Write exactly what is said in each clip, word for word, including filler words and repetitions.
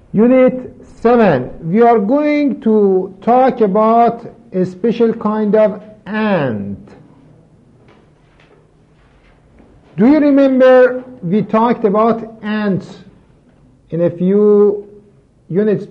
Unit seven. We are going to talk about a special kind of ant. Do you remember we talked about ants in a few units?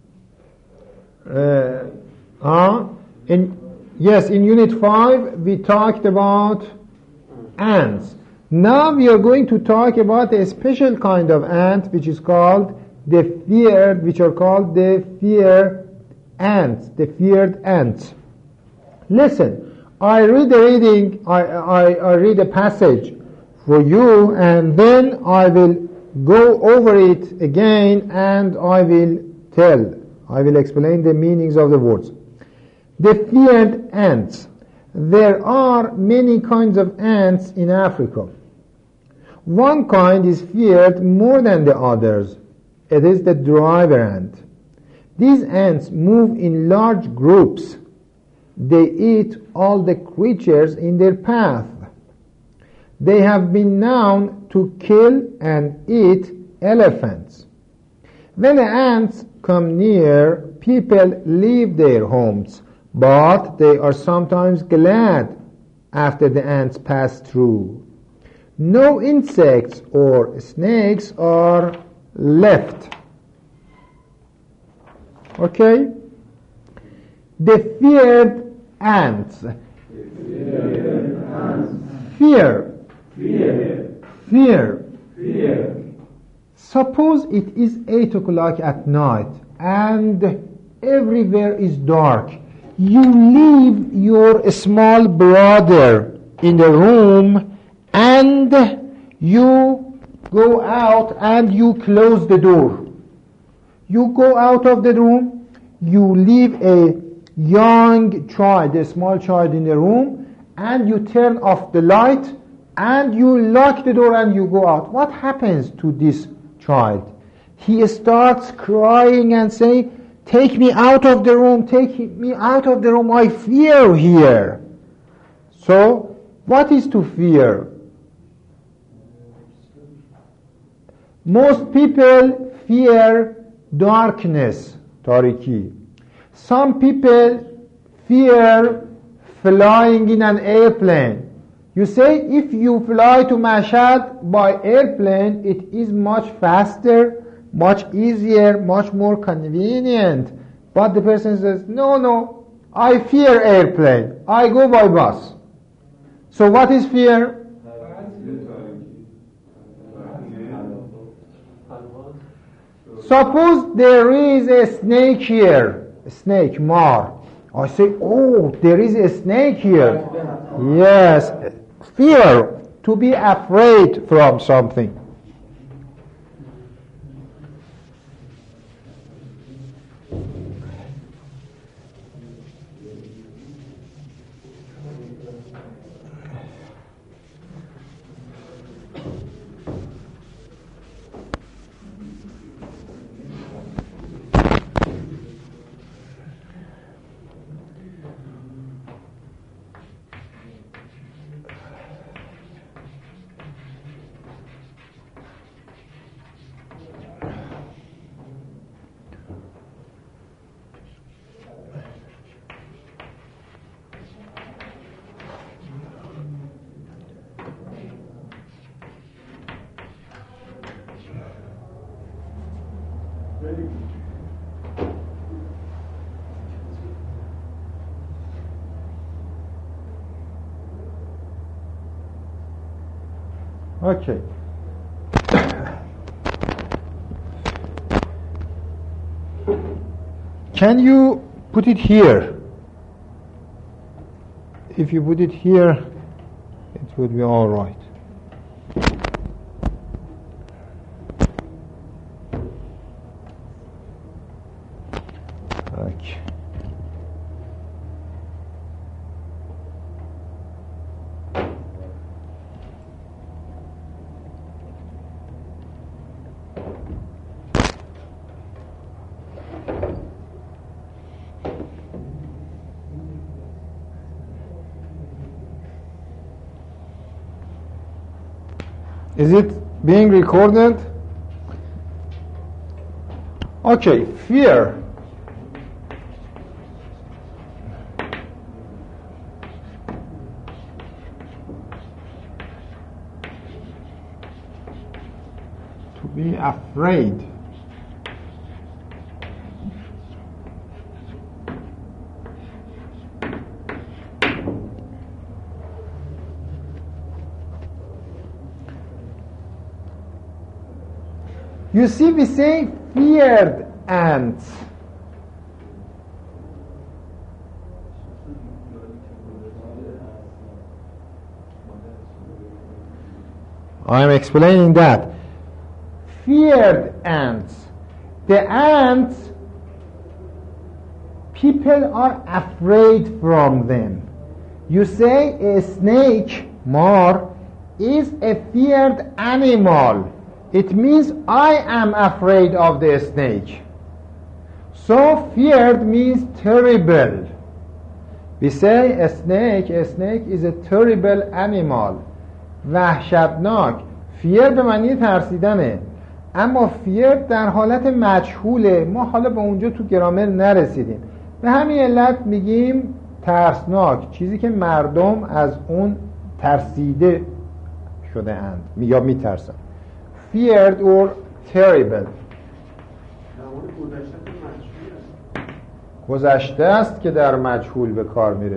Uh, uh, in, yes, in unit five we talked about ants. Now we are going to talk about a special kind of ant which is called the feared, which are called the feared ants, the feared ants. Listen, I read a reading, I, I, I read a passage for you, and then I will go over it again and I will tell, I will explain the meanings of the words. The feared ants. There are many kinds of ants in Africa. One kind is feared more than the others. It is the driver ant. These ants move in large groups. They eat all the creatures in their path. They have been known to kill and eat elephants. When the ants come near, people leave their homes, but they are sometimes glad after the ants pass through. No insects or snakes are left. Okay? The feared ants. The feared ants. Fear. Fear. Fear. Fear. Suppose it is eight o'clock at night and everywhere is dark. You leave your small brother in the room and you go out and you close the door. You go out of the room, you leave a young child, a small child in the room, and you turn off the light and you lock the door and you go out. What happens to this child? He starts crying and saying, take me out of the room, take me out of the room, I fear here. So, what is to fear? Most people fear darkness, tariki. Some people fear flying in an airplane. You say if you fly to Mashhad by airplane, it is much faster, much easier, much more convenient. But the person says, no, no, I fear airplane. I go by bus. So what is fear? Suppose there is a snake here, a snake, mar. I say, oh, there is a snake here. Yes, fear, to be afraid from something. Okay. Can you put it here? If you put it here, it would be all right. Okay. Is it being recorded? Okay, fear. To be afraid. You see, we say feared ants. I'm explaining that. Feared ants. The ants, people are afraid from them. You say a snake, more, is a feared animal. It means I am afraid of the snake. So feared means terrible. We say a snake, a snake is a terrible animal. وحشتناک. fear به معنی ترسیدنه. اما fear در حالت مجهوله. ما حالا به اونجا تو گرامر نرسیدیم. به همین علت میگیم ترسناک. چیزی که مردم از اون ترسیده شده اند یا میترسن. feared or terrible. گذشته است که در مجهول به کار میره.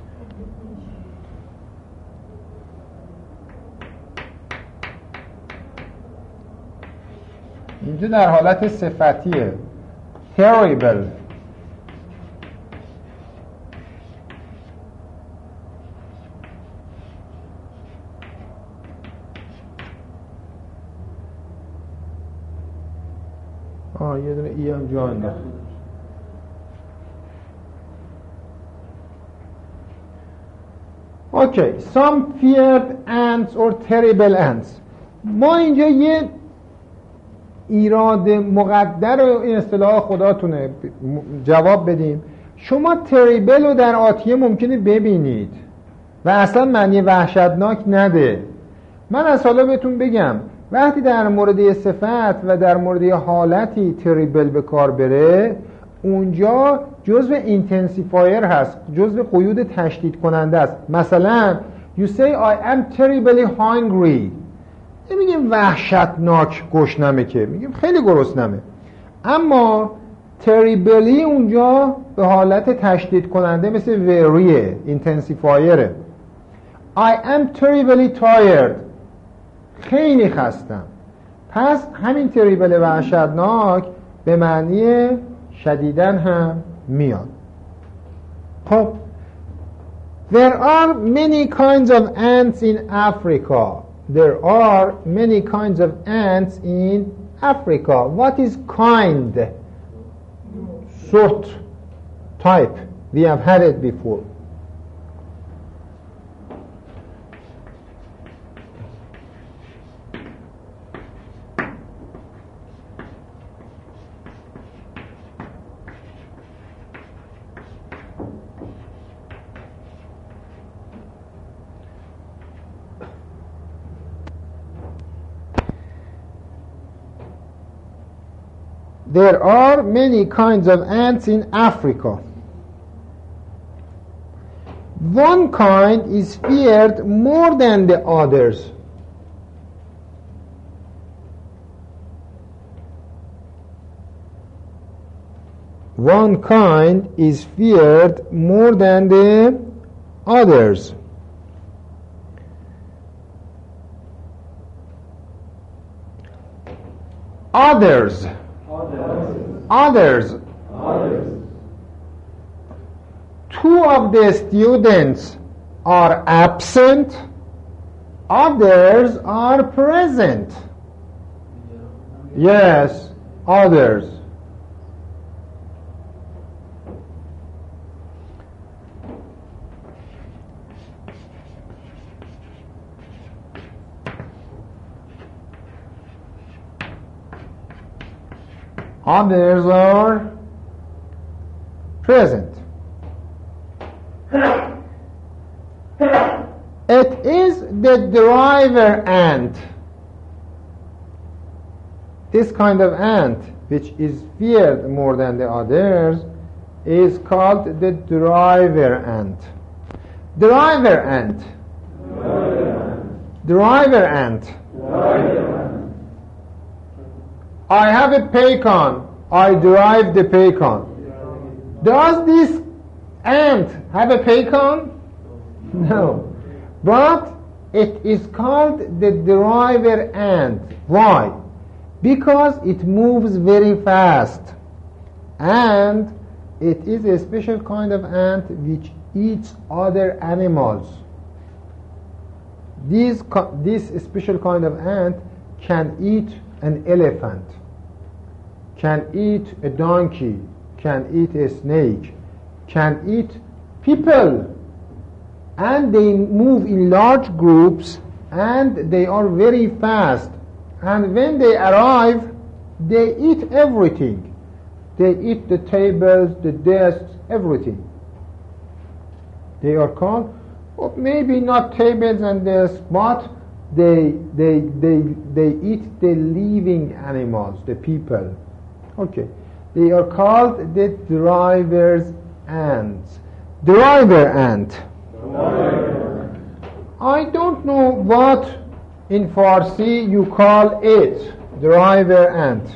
اینجا در حالت صفتیه. terrible. آه یه دونه ای هم جا انداخت. Okay, some feared ants or terrible ants. ما اینجا یه ایراد مقدر و این اصطلاح خداتونه جواب بدیم. شما terrible رو در آتیه ممکنه ببینید و اصلا معنی وحشتناک نده. من از حالا بهتون بگم وقتی در مورد صفت و در مورد حالتی تریبل به کار بره اونجا جزء اینتنسیفایر هست، جزء قیود تشدید کننده است. مثلا you say I am terribly hungry. نمیگیم وحشتناک گشنمه، که میگیم خیلی گرسنمه. اما terribly اونجا به حالت تشدید کننده مثل veryه، اینتنسیفایره. I am terribly tired. خیلی خستم. پس همین تریبل وحشتناک به معنی شدیدن هم میاد. خب There are many kinds of ants in Africa. There are many kinds of ants in Africa. What is kind? Sort, type. We have had it before. There are many kinds of ants in Africa. One kind is feared more than the others. One kind is feared more than the others. Others. Others. Others. Two of the students are absent, others are present. Yes, others. Others are present. It is the driver ant. This kind of ant which is feared more than the others, is called the driver ant. Driver ant. Driver ant. I have a pecan. I drive the pecan. Does this ant have a pecan? No. But it is called the driver ant. Why? Because it moves very fast. And it is a special kind of ant which eats other animals. This, this special kind of ant can eat an elephant, can eat a donkey, can eat a snake, can eat people. And they move in large groups and they are very fast. And when they arrive, they eat everything. They eat the tables, the desks, everything. They are called, well, maybe not tables and desks, but they, they, they, they eat the living animals, the people. Okay. They are called the driver's ants. Driver ant. Driver. I don't know what in Farsi you call it. Driver ant.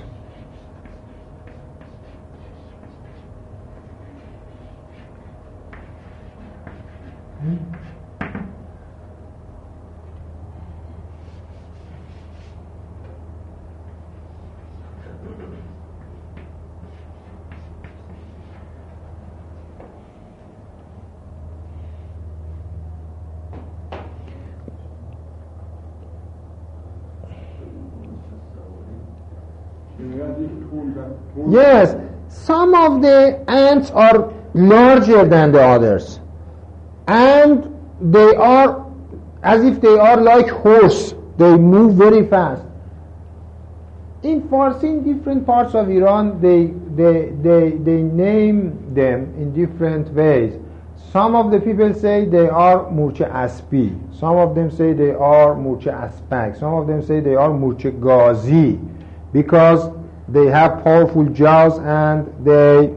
Yes, some of the ants are larger than the others, and they are as if they are like horse. They move very fast. In Farsi, in different parts of Iran, they, they, they, they name them in different ways. Some of the people say they are murche aspi. Some of them say they are murche aspak. Some of them say they are murche gazi, because they have powerful jaws and they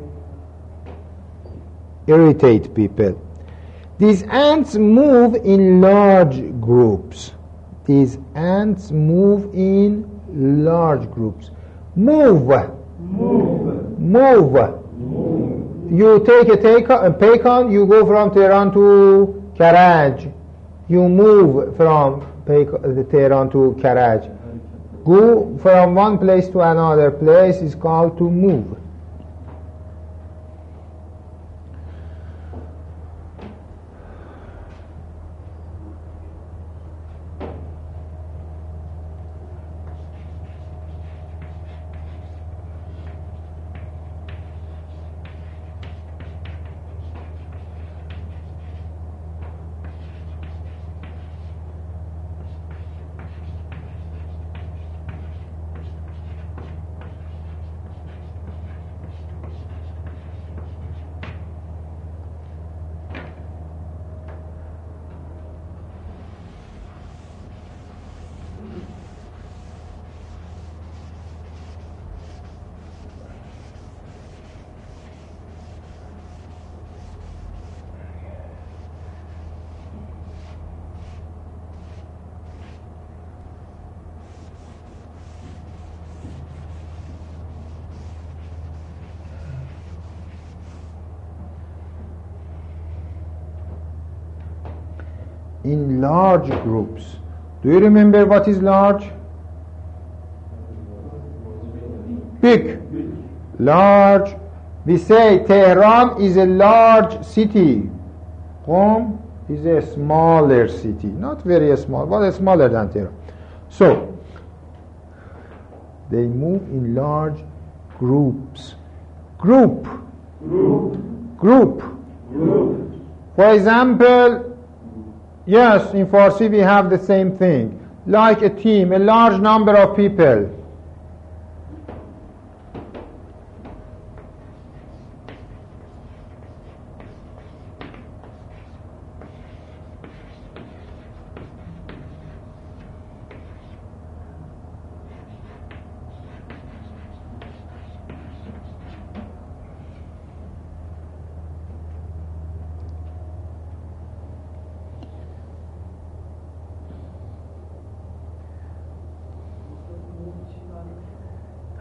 irritate people. These ants move in large groups. These ants move in large groups. Move. Move. Move. Move. You take a, take a pecan, you go from Tehran to Karaj. You move from Tehran to Karaj. Go from one place to another place is called to move. In large groups. Do you remember what is large? Big. Large. We say Tehran is a large city. Qom is a smaller city. Not very small, but smaller than Tehran. So, they move in large groups. Group. Group. Group. Group. For example, yes, in Farsi we have the same thing. Like a team, a large number of people.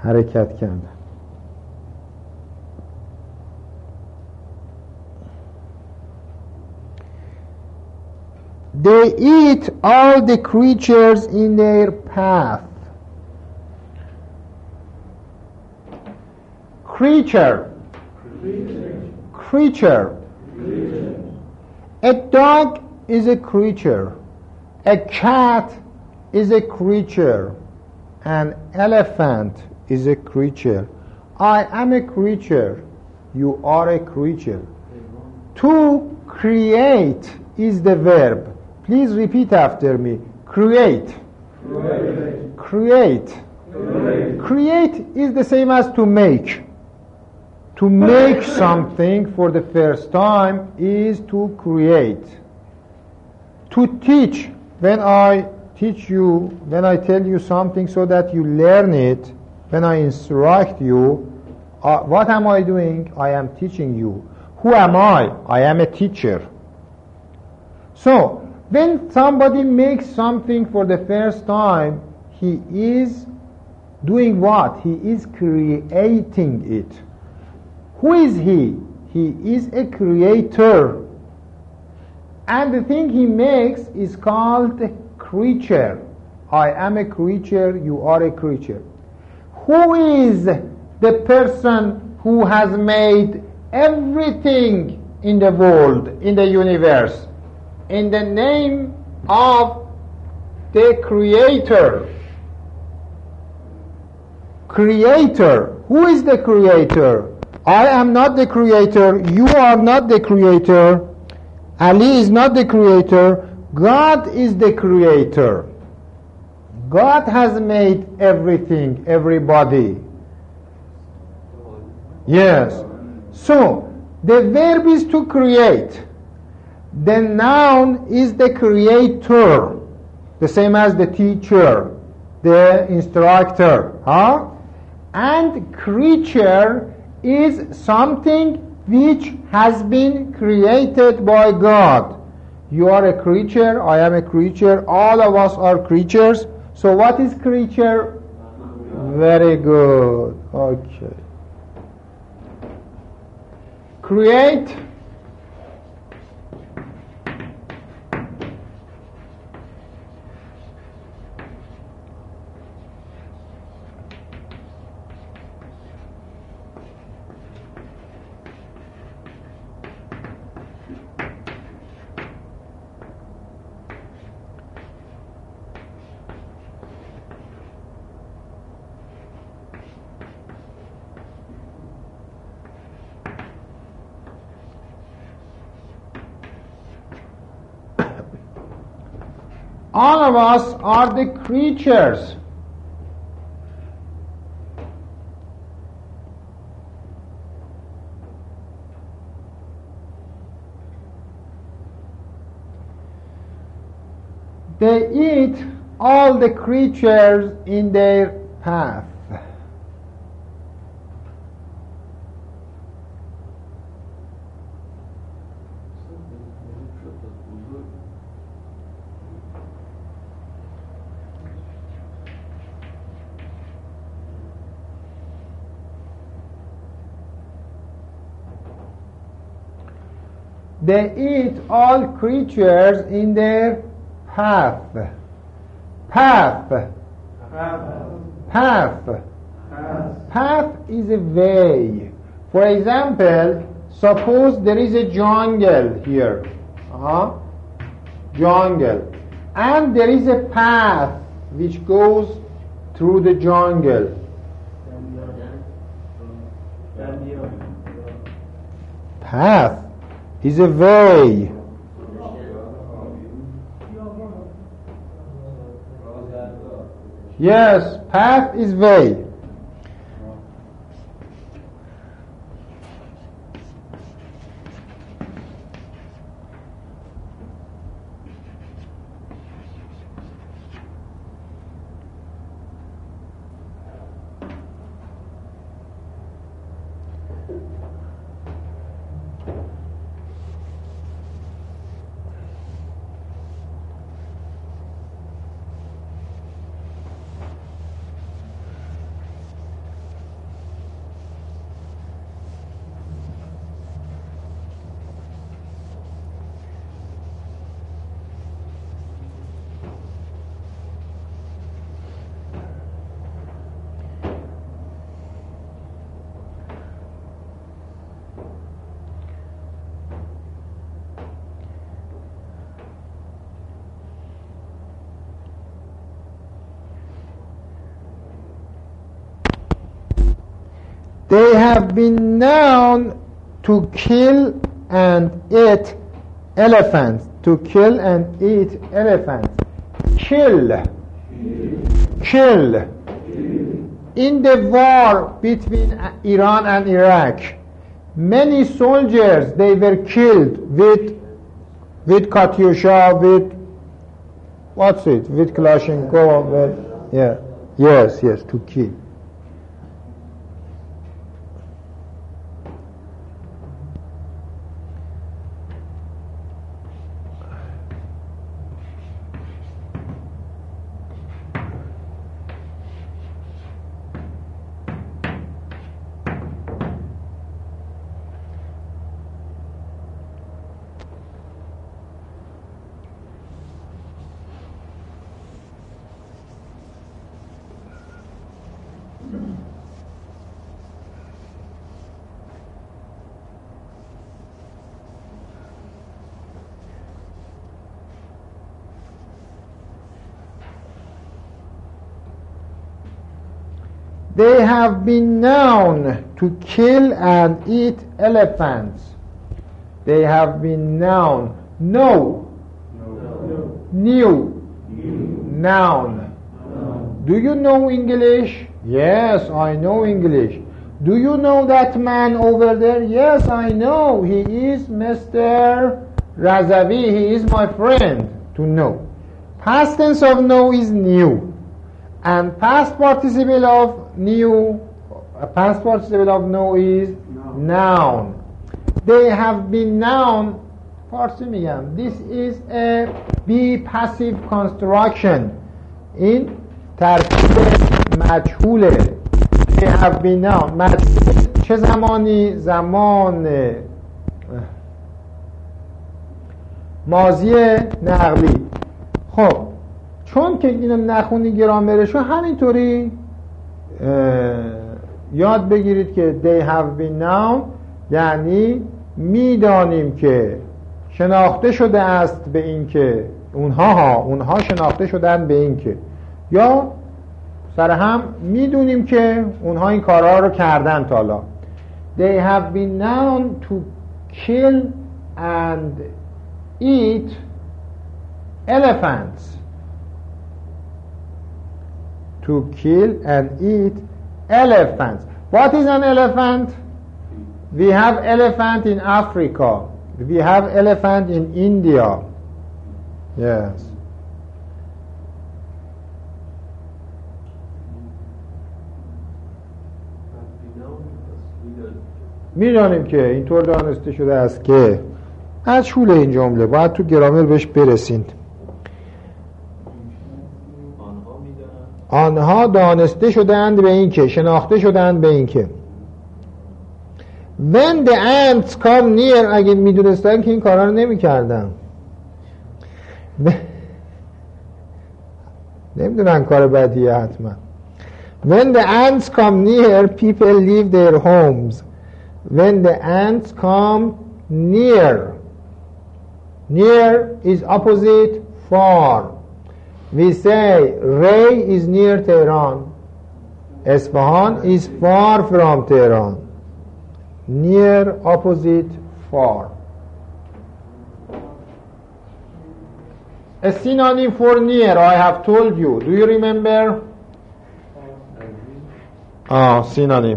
حرکت کردن. They eat all the creatures in their path. Creature. Creature. Creature. Creature. A dog is a creature. A cat is a creature. An elephant is a creature. I am a creature. You are a creature. To create is the verb. Please repeat after me. Create. Create. Create. Create. Create is the same as to make. To make something for the first time is to create. To teach, when I teach you, when I tell you something so that you learn it, when I instruct you, uh, what am I doing? I am teaching you. Who am I? I am a teacher. So, when somebody makes something for the first time, he is doing what? He is creating it. Who is he? He is a creator. And the thing he makes is called a creature. I am a creature, you are a creature. Who is the person who has made everything in the world, in the universe? In the name of the Creator. Creator. Who is the Creator? I am not the Creator. You are not the Creator. Ali is not the Creator. God is the Creator. God has made everything, everybody. Yes. So, the verb is to create. The noun is the creator, the same as the teacher, the instructor. Huh? And creature is something which has been created by God. You are a creature, I am a creature, all of us are creatures. So what is creature? Very good. Okay. Create. All of us are the creatures. They eat all the creatures in their path. They eat all creatures in their path. Path. Path. Path. Path. Path is a way. For example, suppose there is a jungle here. Uh-huh. Jungle. And there is a path which goes through the jungle. Path is a way. Yes, path is way. They have been known to kill and eat elephants. To kill and eat elephants. Kill. Kill. In the war between Iran and Iraq, many soldiers, they were killed with with Katyusha, with what's it, with Kalashnikov, with, yeah, yes, yes, to kill. They have been known to kill and eat elephants. They have been known. No. No. New. New. Noun. No. Do you know English? Yes, I know English. Do you know that man over there? Yes, I know. He is Mister Razavi. He is my friend. To know. Past tense of know is new. And past participle of new, uh, past participle of know is no. Noun. They have been known. Farsi miyam. This is a be passive construction in ترکیب مجهوله. They have been known. مجهول چه زمانی؟ زمان ماضی نقلی. خب چون که اینو نخونی گرامرشو همینطوری یاد بگیرید که they have been known یعنی میدانیم که شناخته شده است به این که اونها ها اونها شناخته شدن به این که یا سر هم میدونیم که اونها این کارها رو کردن تا حالا. They have been known to kill and eat elephants. To kill and eat elephants. What is an elephant? We have elephant in Africa. We have elephant in India. Yes. میدانیم که اینطور دانسته شده است که مجهوله این جمله باید تو گرامر بهش برسید. آنها دانسته شدند به این که شناخته شدند به این که when the ants come near اگه میدونستن که این کارا رو نمی کردن نمیدونن کار بدیه حتما. when the ants come near people leave their homes. when the ants come near near is opposite far. We say Ray is near Tehran. Isfahan is far from Tehran. Near, opposite, far. A synonym for near, I have told you. Do you remember? Ah, synonym.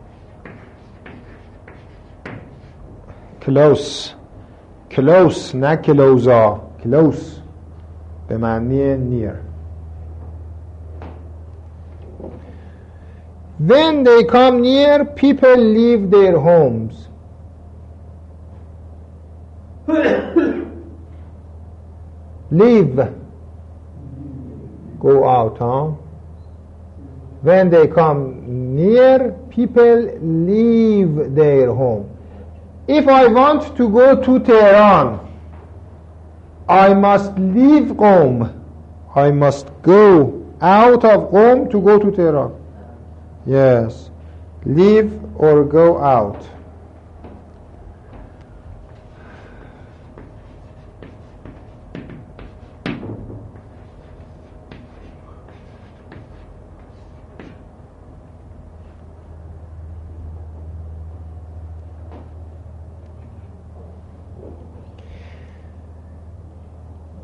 Close. Close, نه closer. Close. به معنی near. When they come near, people leave their homes. Leave. Go out, huh? When they come near, people leave their home. If I want to go to Tehran, I must leave Qom. I must go out of Qom to go to Tehran. Yes. Leave or go out.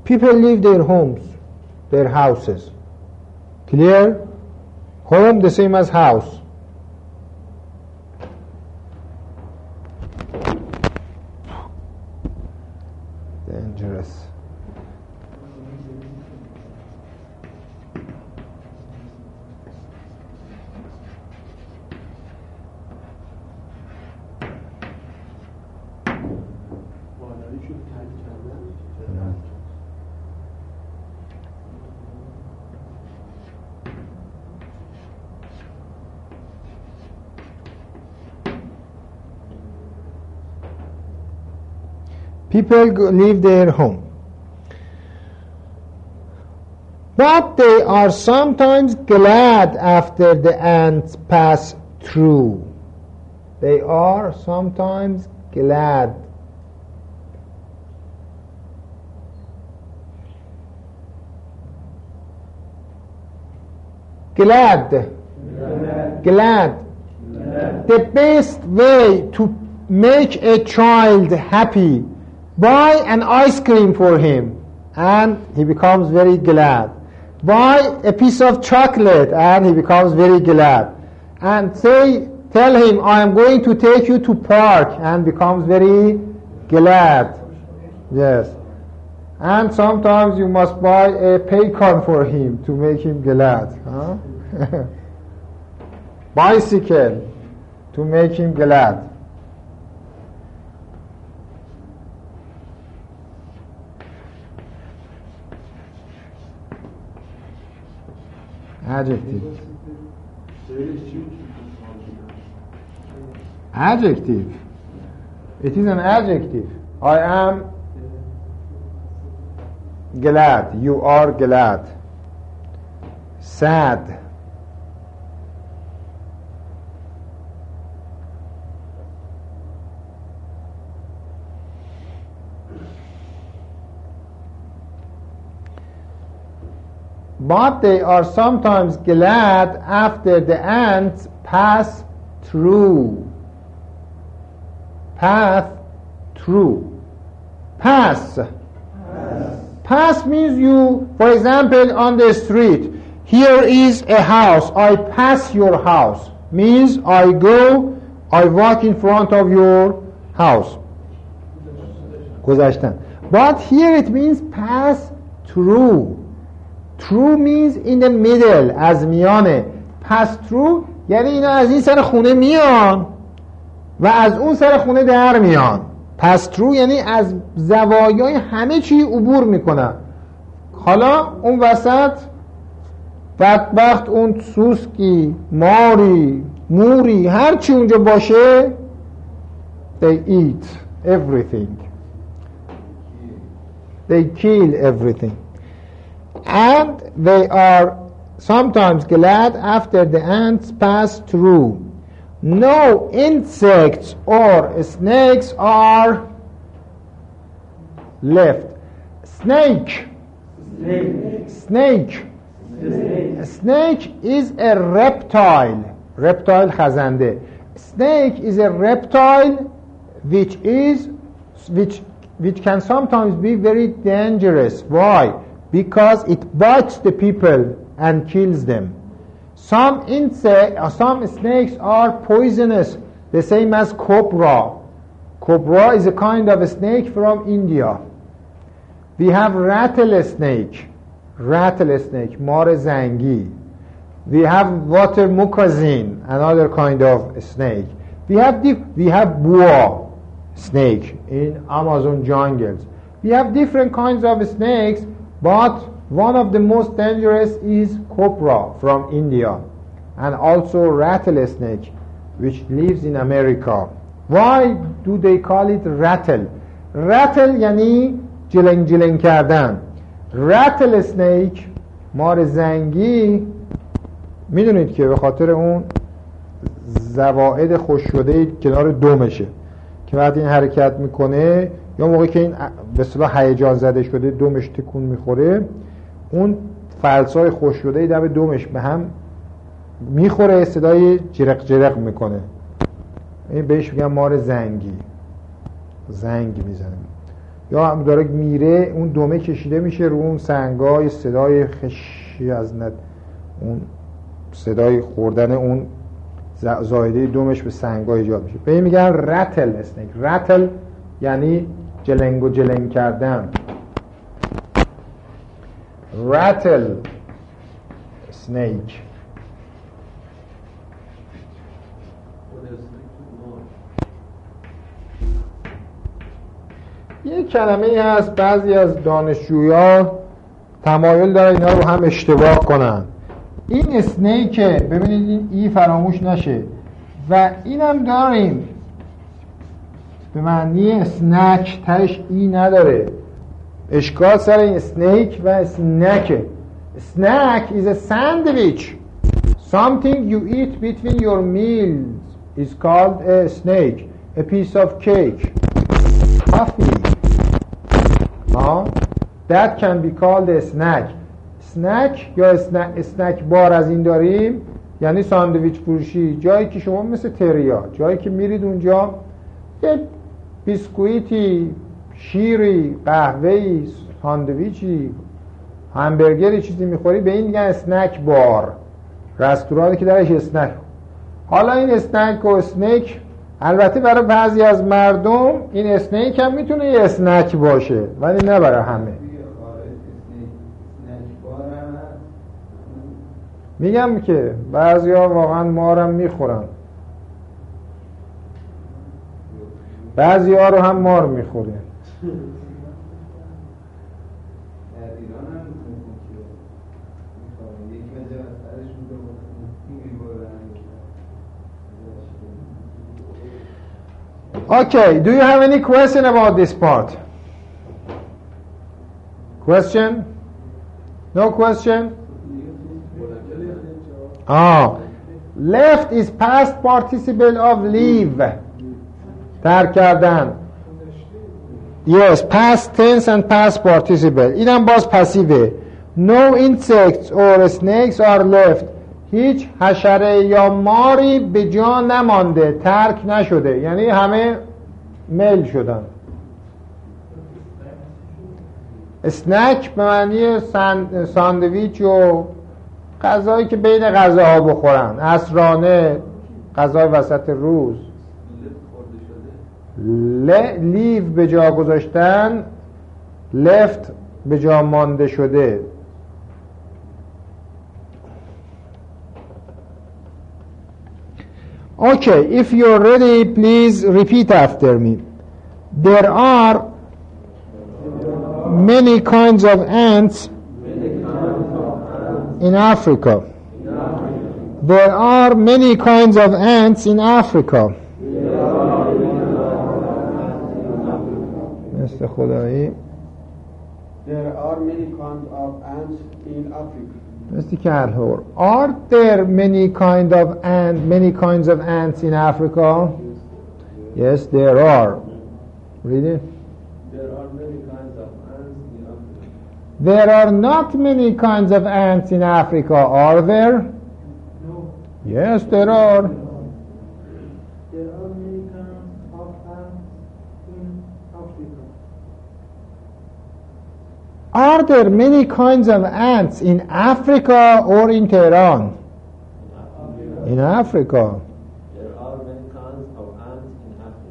people leave their homes, their houses. Clear? Home the same as house. Dangerous. People go, leave their home. But they are sometimes glad after the ants pass through. They are sometimes glad. Glad. Glad. Glad. Glad. The best way to make a child happy, buy an ice cream for him and he becomes very glad. Buy a piece of chocolate and he becomes very glad. And say, tell him, I am going to take you to park, and becomes very glad. Yes. And sometimes you must buy a pecan for him to make him glad. Huh? Bicycle to make him glad. Adjective. Adjective. It is an adjective. I am glad. You are glad. Sad. But they are sometimes glad after the ants pass through. Path through. Pass. Pass. Pass means you, for example, on the street, here is a house, I pass your house. Means I go, I walk in front of your house. گذشتن. But here it means pass through. Through means in the middle, از میانه. Pass through یعنی اینا از این سر خونه میان و از اون سر خونه در میان. Pass through یعنی از زوایای همه چی عبور میکنن. حالا اون وسط بدبخت اون سوسکی، ماری، موری، هر چی اونجا باشه they eat everything. They kill everything. And they are sometimes glad after the ants pass through. No insects or snakes are left. Snake. Snake. Snake. Snake. Snake is a reptile. Reptile خزنده. Snake is a reptile which is which which can sometimes be very dangerous. Why? Because it bites the people and kills them. Some insect, uh, some snakes are poisonous, the same as cobra. Cobra is a kind of a snake from India. We have rattlesnake, rattlesnake, مار زنگی. We have water moccasin, another kind of snake. We have dif- we have boa snake in Amazon jungles. We have different kinds of snakes. But one of the most dangerous is cobra from India, and also rattlesnake, which lives in America. Why do they call it rattle? Rattle یعنی جلنگ جلنگ کردن. Rattlesnake مار زنگی میدونید که به خاطر اون زوائد خشک شده کنار دمشه که وقتی این حرکت میکنه یا موقعی که این به اصطلاح هیجان زده شده دمش تکون میخوره، اون فلسای خشک شده دم دمش به هم میخوره، صدای جرق جرق میکنه. این بهش میگن مار زنگی، زنگ میزنه. یا هم داره میره، اون دمه کشیده میشه رو اون سنگای، صدای خشی از ند، اون صدای خوردن اون زایده دمش به سنگای ایجاد میشه. به این میگن رتل اسنیک. رتل یعنی جلنگ و جلنگ کردن. رتل اسنیک. یه کلمه ای هست بعضی از دانشجویان تمایل داره اینا رو هم اشتباه کنن. این اسنیکه، ببینید این ای فراموش نشه، و اینم داریم به معنی اسنک، تش ای نداره. اشکال سر این اسنیک و اسنکه. Snack is a sandwich. Something you eat between your meals is called a snack. A piece of cake, coffee. Huh? That can be called a snack. Snack یا اسنک بار از این داریم، یعنی ساندویچ فروشی، جایی که شما مثل تریا، جایی که میرید اونجا یه بیسکویتی، شیری، قهوه‌ای، ساندویچی، همبرگری چیزی میخوری، به این میگن اسنک بار. رستورانی که درش اسنک. حالا این اسنک و اسنیک، البته برای بعضی از مردم این اسنیک هم میتونه یه اسنک باشه، ولی نه برای همه. میگم که بعضی ها واقعا مارم میخورن، بعضی ها رو هم مار میخوره. Okay, do you have any question about this part? Question? No question? Ah, left is past participle of leave. ترک کردن. Yes, past tense and past participle. اینم باز پسیوه. No insects or snakes are left. هیچ حشره یا ماری به جا نمانده، ترک نشده، یعنی همه میل شدن. اسنک به معنی ساندویچ و غذایی که بین غذاها بخورن، عصرانه، غذای وسط روز. لیو به جا گذاشتن، لفت به جا مانده شده. Okay, if you're ready, please repeat after me. There are many kinds of ants in Africa. There are many kinds of ants in Africa. مثل خدایی. There are many kinds of ants in Africa. مثل که هر Are there many kind of ant, many kinds of ants in Africa? Yes, there are. Read it. There are many kinds of ants in Africa. There are not many kinds of ants in Africa, are there? No. Yes, there are. There are many kinds of ants in Africa. Are there many kinds of ants in Africa or in Tehran? In Africa. There are many kinds of ants in Africa.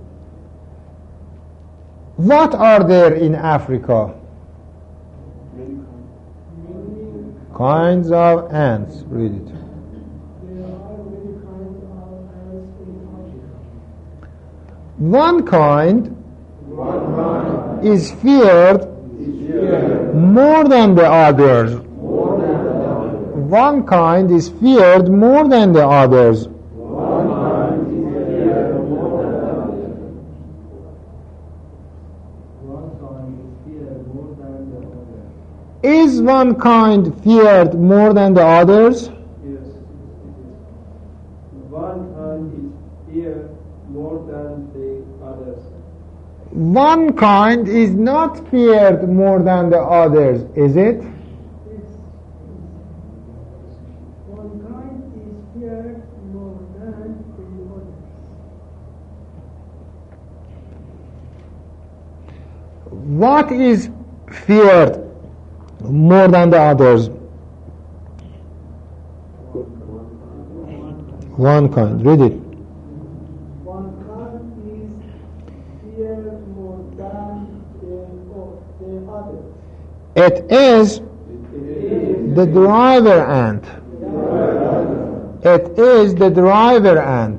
What are there in Africa? Many kinds. Kinds of ants. Read it. There are many kinds of ants in Africa. One kind One kind is feared is feared more than the others. more than the others. One kind is feared more than the others. One kind is feared more than the others. One kind is feared more than the others. Is one kind feared more than the others? Yes. One kind is feared more than the others. One kind is not feared more than the others, is it? One kind is feared more than the others. what is feared more than the others? One kind. Read it. One kind is feared more than the, the others. It is the driver ant. It is the driver ant.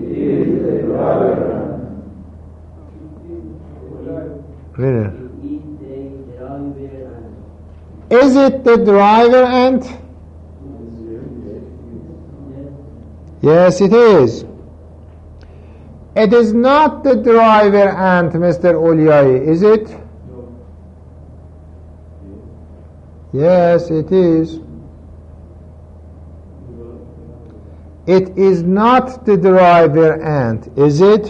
Read it. Is it the driver ant? Yes, it is. It is not the driver ant, Mister Oliai, is it? Yes, it is. It is not the driver ant, is it?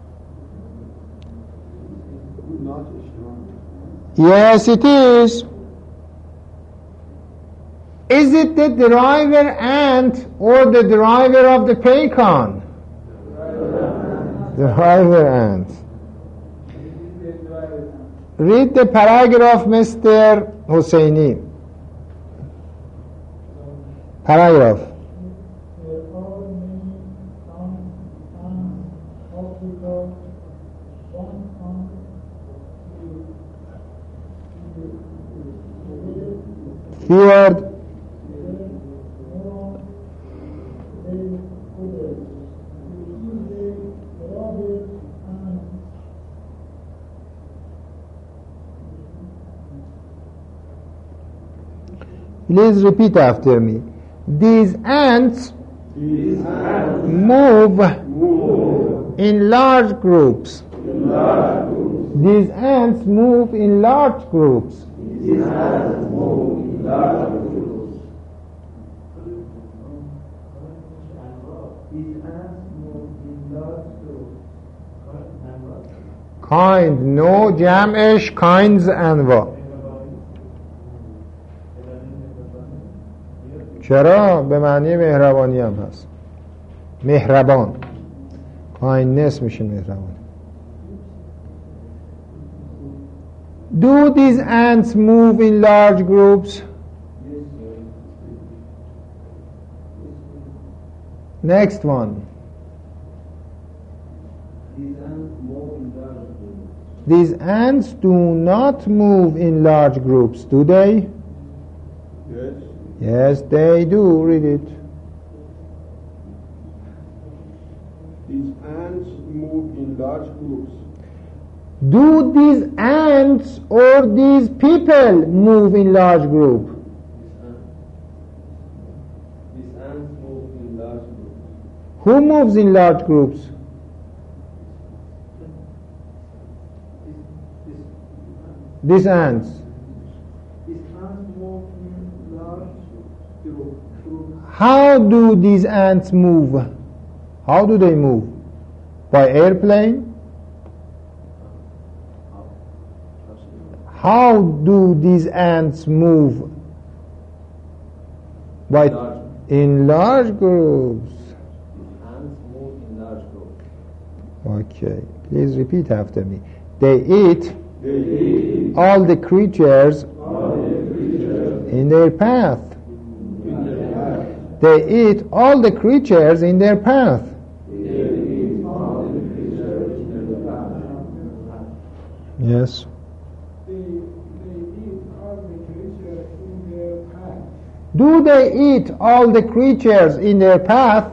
Yes, it is. Is it the driver ant or the driver of the pecan? The driver ant. Read the paragraph, Mister Hosseini. Paragraph. There are many ants and Africa, one ant Feared. Please repeat after me. These ants, These ants move, move in large groups. in large groups. These ants move in large groups. These ants move in large groups. These ants move in large groups. Kind, no jam'ish, kinds انواع. چرا؟ به معنی مهربانی هم هست. مهربان. kindness میشه مهربان. Do these ants move in large groups? Next one. These ants move in large groups. These ants do not move in large groups, do they? Yes. Yes, they do. Read it. These ants move in large groups. Do these ants or these people move in large group? These ants move in large groups. Who moves in large groups? These ants. These ants move in large groups. How do these ants move? How do they move? By airplane? How do these ants move? By Large. in large groups. These ants move in large groups. Okay, please repeat after me. They eat They eat all the creatures all the creatures in their path. in their path. They eat all the creatures in their path. They eat all the creatures in their path. Yes. They, they eat all the creatures in their path. Do they eat all the creatures in their path?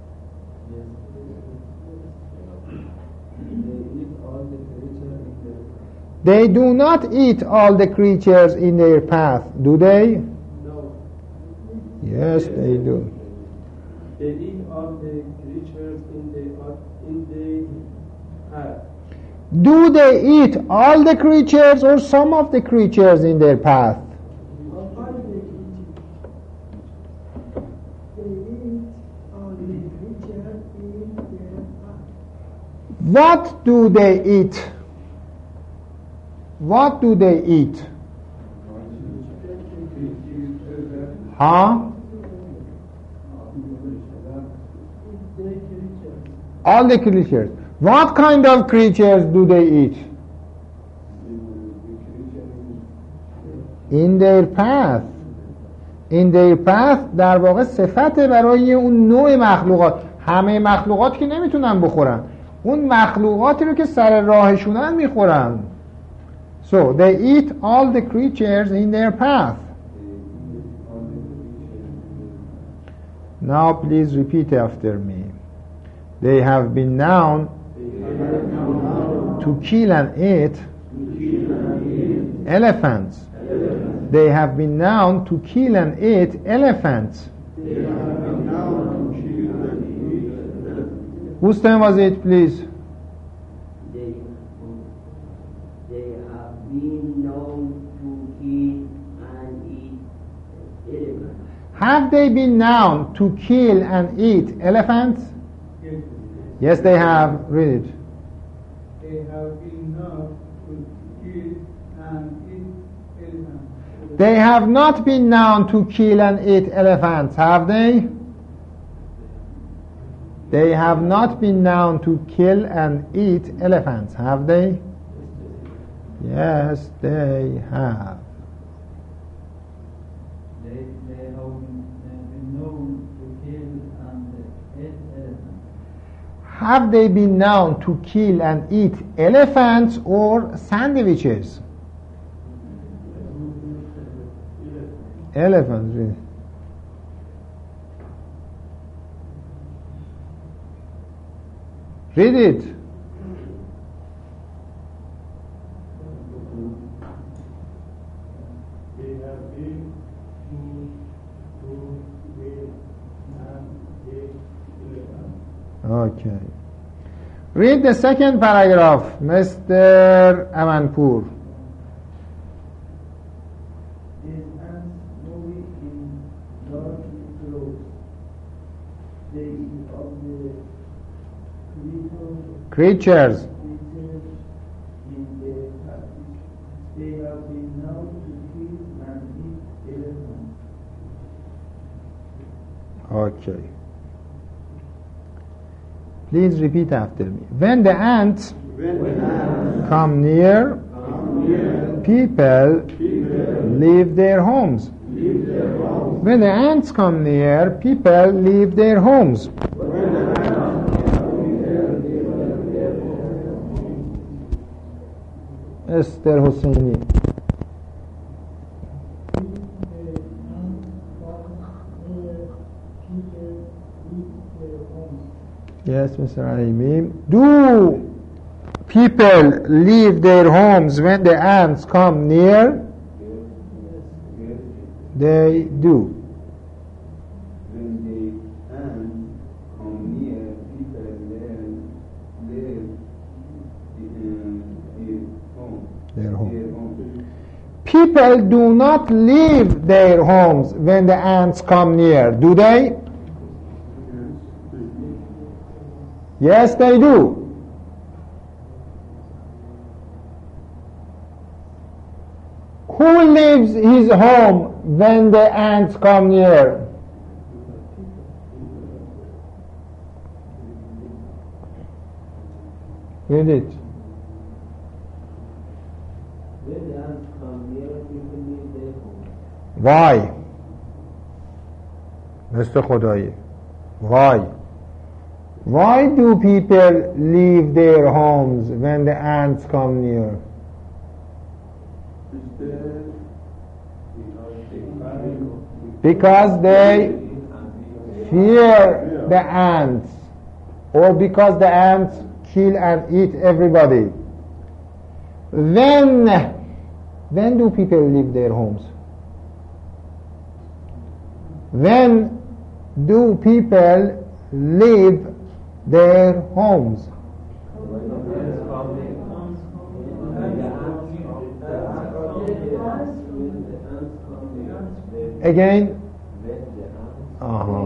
They do not eat all the creatures in their path, do they? No. Yes, they do. They eat all the creatures in the in the path. Do they eat all the creatures or some of the creatures in their path? All they eat. They eat all the creatures in their path. What do they eat? What do they eat? Huh? They creatures. All the creatures. What kind of creatures do they eat? in their path. in their path در واقع صفت برای اون نوع مخلوقات. همه مخلوقات که نمیتونن بخورن، اون مخلوقاتی رو که سر راهشونن میخورن. So they eat all the creatures in their path. Now please repeat after me. They have been known to kill and eat elephants. They have been known to kill and eat elephants. Whose turn was it, please? They, they have been known to kill and eat elephants. Have they been known to kill and eat elephants? Yes. Yes, they have. Read it. They have been known to kill and eat elephants. They have not been known to kill and eat elephants, have they? They have not been known to kill and eat elephants, have they? Yes, they have. They, they have been known to kill and eat elephants. Have they been known to kill and eat elephants or sandwiches? Elephants, really. Read it. They have been to to kill and eat elephants. Okay. Read the second paragraph, Mister Amanpour. These ants moving in dark clothes. They eat of the little Creatures. creatures in their paths. They have been known to kill and eat elephants. Okay. Please repeat after me. When the ants come near, people leave their homes. When the ants come near, people leave their homes. Esther Hosseini. Yes, Mister Rahimi. Do people leave their homes when the ants come near? They do. When the ants come near, people leave leave their home. Their home. Their home. People do not leave their homes when the ants come near, do they? Yes, they do. Who leaves his home when the ants come near? Read it. When the ants come near, people leave their homes. Why? مثل خدایی. Why? Why do people leave their homes when the ants come near? Because they fear the ants, or because the ants kill and eat everybody. When, when do people leave their homes? When do people leave their homes? Again? Uh-huh.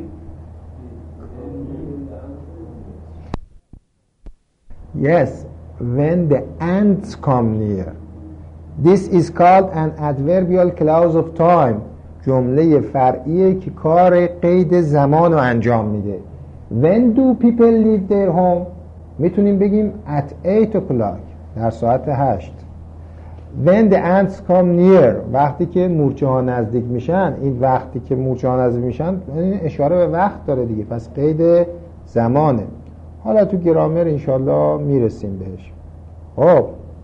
Yes, when the ants come near. This is called an adverbial clause of time. جمله فرعیه که کار قید زمان رو انجام میده. When do people leave their home? میتونیم بگیم at eight o'clock، در ساعت هشت. when the ants come near، وقتی که مورچه ها نزدیک میشن. این وقتی که مورچه ها نزدیک میشن این اشاره به وقت داره دیگه، پس قید زمانه. حالا تو گرامر انشالله میرسیم بهش. خب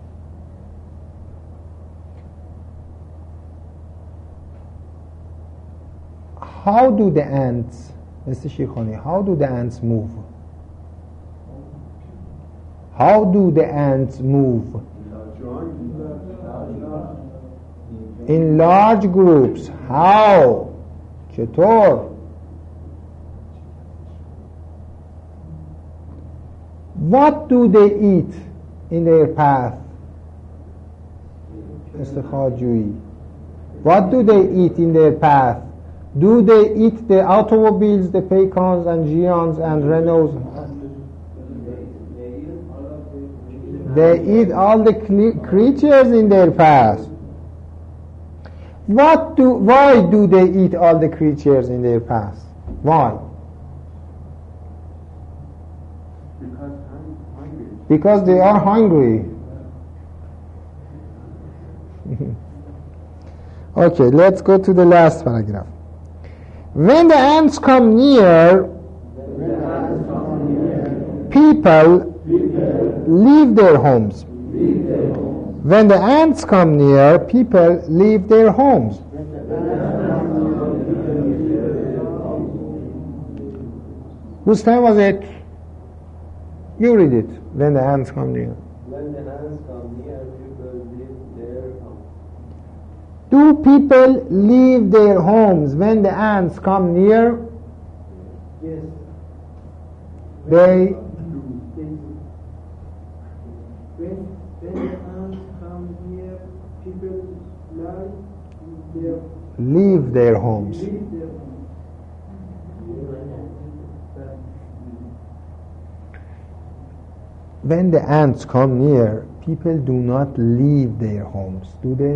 how do the ants مثل شیرخوانی how do the ants move how do the ants move in large groups. how چطور؟ what do they eat in their path استخراجویی. what do they eat in their path? Do they eat the automobiles, the Paycons and Gions and Renaults? They eat all the cle- creatures in their path. What do? Why do they eat all the creatures in their path? Why? Because I'm hungry. Because they are hungry. Okay, let's go to the last paragraph. When the ants come near, people leave their homes. When the ants come near, people leave their homes. Whose time was it? You read it. When the ants come near. When the ants come near, people leave their homes. Do people leave their homes when the ants come near? Yes. They When, when the ants come here, people lie their leave their homes. leave their homes. When the ants come near, people do not leave their homes, do they?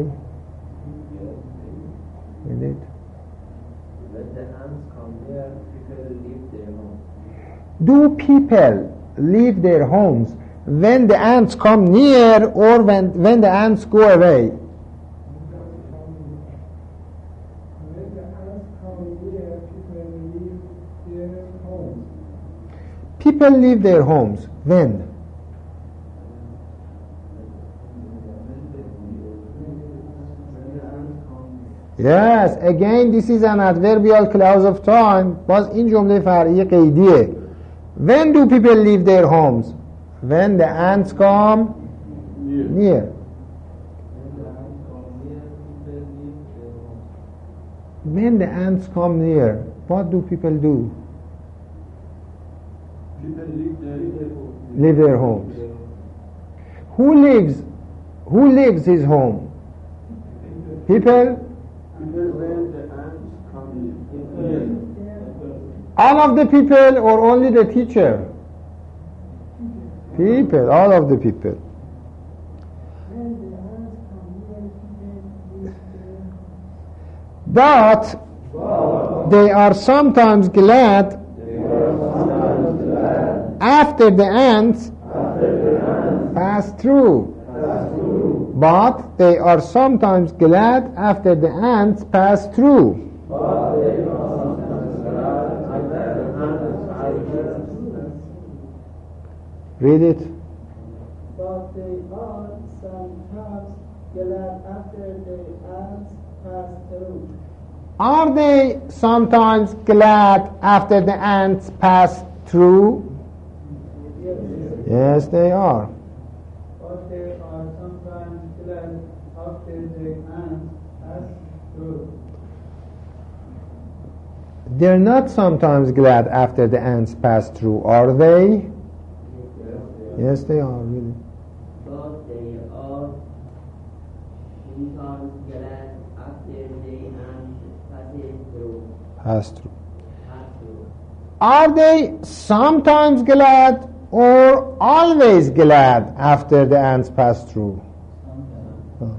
Read it. When the ants come near, people leave their homes. Do people leave their homes when the ants come near or when, when the ants go away? When the ants come here, people leave their homes. People leave their homes. When? Yes, again this is an adverbial clause of time. باز این جمله فرعی قیدیه. When do people leave their homes? When the ants come near. When the ants come near, what do people do? People leave their Leave their homes. Who lives? Who lives his home? People? People when the ants come near. All of the people or only the teacher? People, all of the people. When the ants come here, people leave their But they are sometimes glad after the ants pass through. But they are sometimes glad after the ants pass through. Read it. But they are sometimes glad after the ants pass through. Are they sometimes glad after the ants pass through? Yes. Yes, they are. But they are sometimes glad after the ants pass through. They're not sometimes glad after the ants pass through, are they? Yes, they are, really. But they are sometimes glad after the ants pass through. Pass through. Pass through. Are they sometimes glad or always glad after the ants pass through? Sometimes. Oh.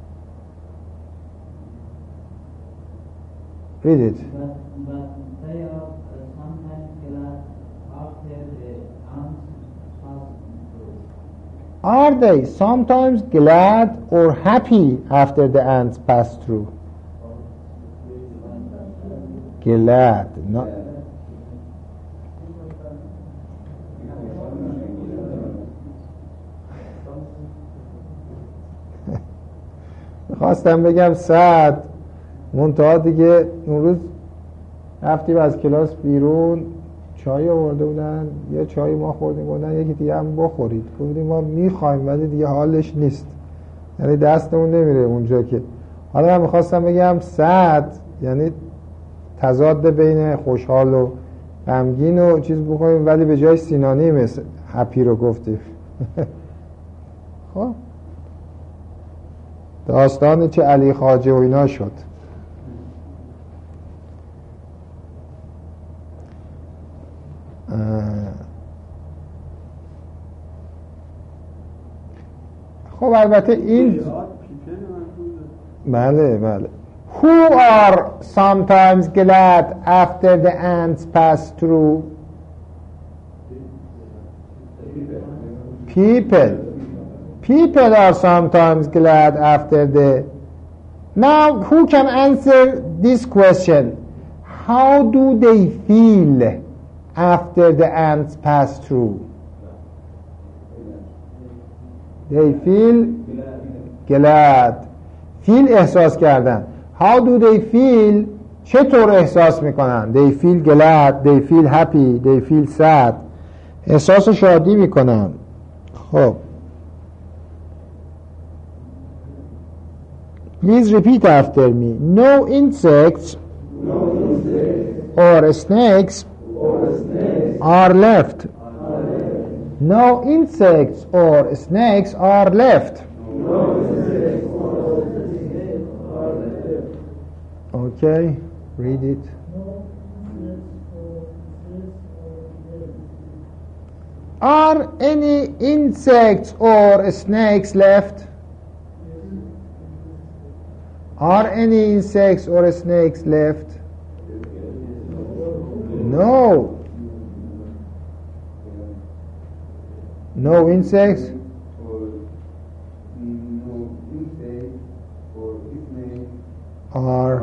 Read it. But, but they are uh, sometimes glad after the ants pass through. Are they sometimes glad or happy after the ants pass through? Glad. Not خواستم بگم صد منتها دیگه اون روز رفتیم از کلاس بیرون چای آورده بودن یه چای ما خوردیم بودن یکی دیگه هم بخورید گفتیم ما میخوایم ولی دیگه حالش نیست یعنی دستمون نمیره اونجا که حالا من میخواستم بگم صد یعنی تضاد بین خوشحال و غمگین و چیز بخوریم ولی به جای سینانی مثل هپی رو گفتیم خب داستان چه علی خواجه و اینا شد. خب البته این بله بله Who are sometimes glad after the ants pass through? People. People are sometimes glad after the... Now, who can answer this question? How do they feel after the ants pass through? They feel glad. Feel احساس کردن. How do they feel? چطور احساس میکنن؟ They feel glad, they feel happy, they feel sad. احساس شادی میکنن. خب. Please repeat after me. No insects, no insects or snakes, or snakes are left. are left. No insects or snakes are left. No insects or snakes are left. Okay, read it. Are any insects or snakes left? Are any insects or snakes left? No. No insects? Are.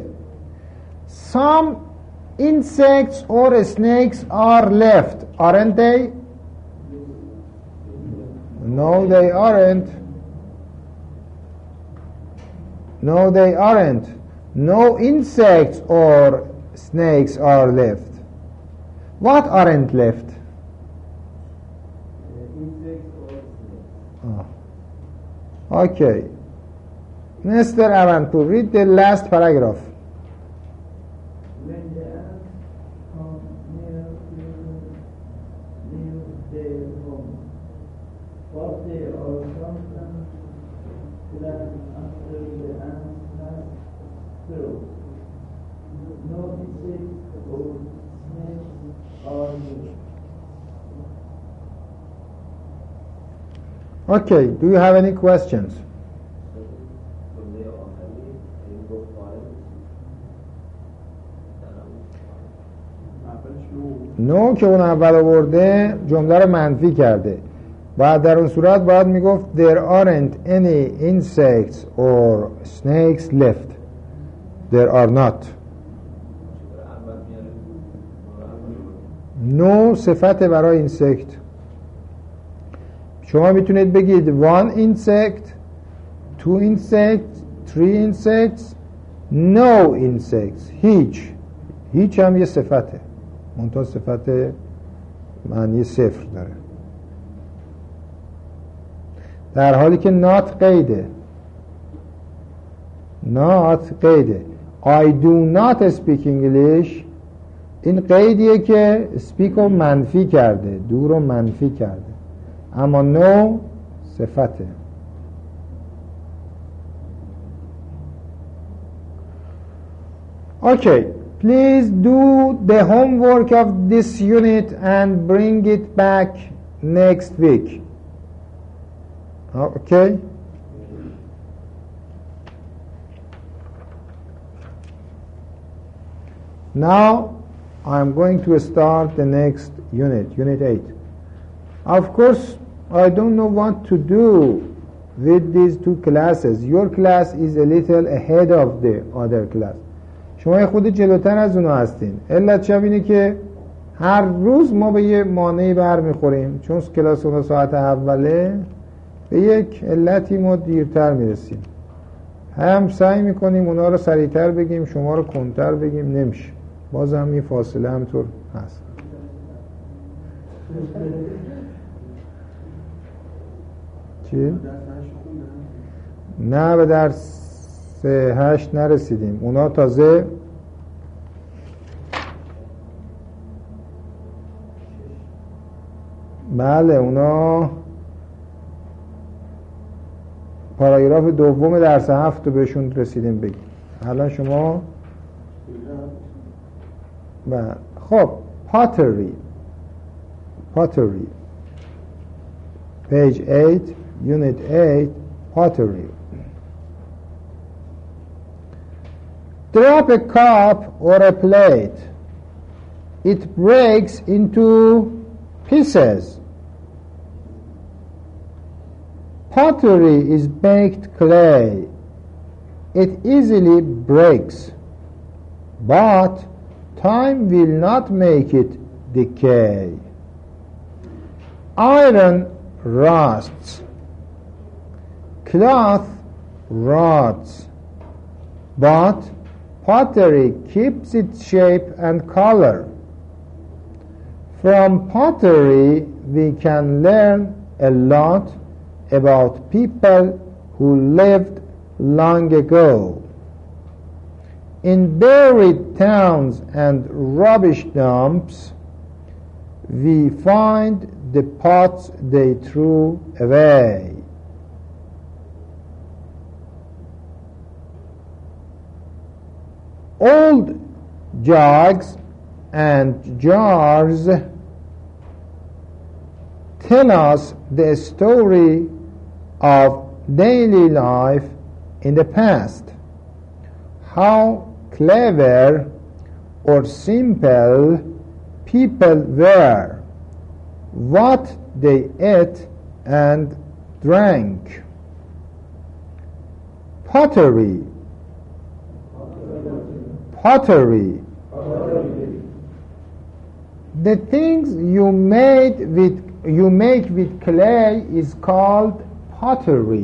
Some insects or snakes are left, aren't they? No, they aren't. No, they aren't. No insects or snakes are left. What aren't left? Insects or snakes. Oh. Okay. Mister Avantur, read the last paragraph. When the ants come near near their home, but they are sometimes glad after the ants pass through. No insects or snakes are there. Okay, do you have any questions? جمله آخری این گفت فاعل نو که اون اول آورده جمله رو منفی کرده و در اون صورت باید میگفت there aren't any insects or snakes left. There are not. نو صفت برای اینسکت. شما میتونید بگید one insect, two insects, three insects, no insects. هیچ. هیچ هم یه صفته. منتها صفت معنی صفر داره. در حالی که not قیده. not قیده. I do not speak English. این قیدیه که speak رو منفی کرده. do رو منفی کرده. اما no صفته. Okay, please do the homework of this unit and bring it back next week. Okay? Now I'm going to start the next unit, unit eight. Of course, I don't know what to do with these two classes. Your class is a little ahead of the other class. شما خود جلوتر از اونا هستین. علت شب اینه که هر روز ما به یه مانعی برمیخوریم، چون کلاس اونا ساعت اوله، به یک علتی ما دیرتر میرسیم. هم سعی میکنیم اونا رو سریعتر بگیم، شما رو کنتر بگیم، نمیشه. بازم این فاصله همطور هست. چی؟ نه به درس هشت نرسیدیم. اونا تازه بله اونا پاراگراف دوم درس هفت رو بهشون رسیدیم بگیم. الان شما بله خب pottery pottery page eight unit eight pottery. Drop a cup or a plate, it breaks into pieces. Pottery is baked clay. It easily breaks, but time will not make it decay. Iron rusts, cloth rots, but pottery keeps its shape and color. From pottery we can learn a lot about people who lived long ago. In buried towns and rubbish dumps, we find the pots they threw away. Old jugs and jars tell us the story of daily life in the past, how clever or simple people were, what they ate and drank. Pottery, pottery. The things you made with you make with clay is called pottery.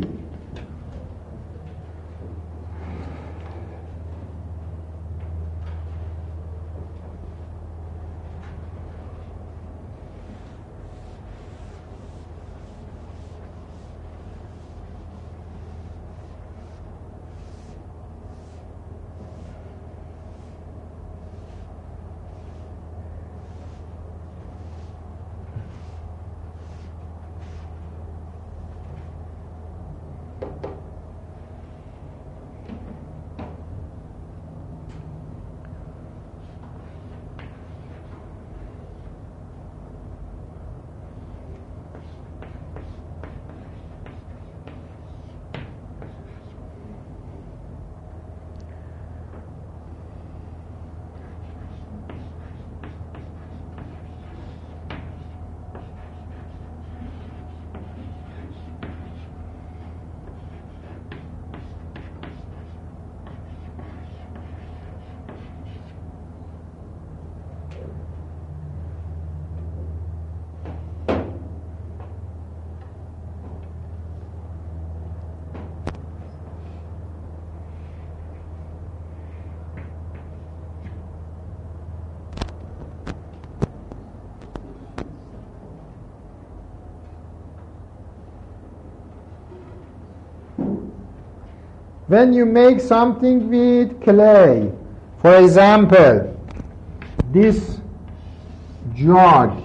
When you make something with clay, for example, this jug,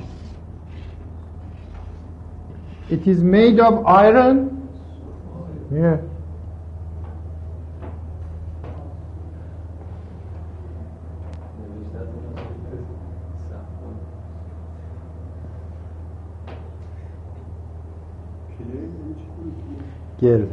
it is made of iron. Yeah. Gel.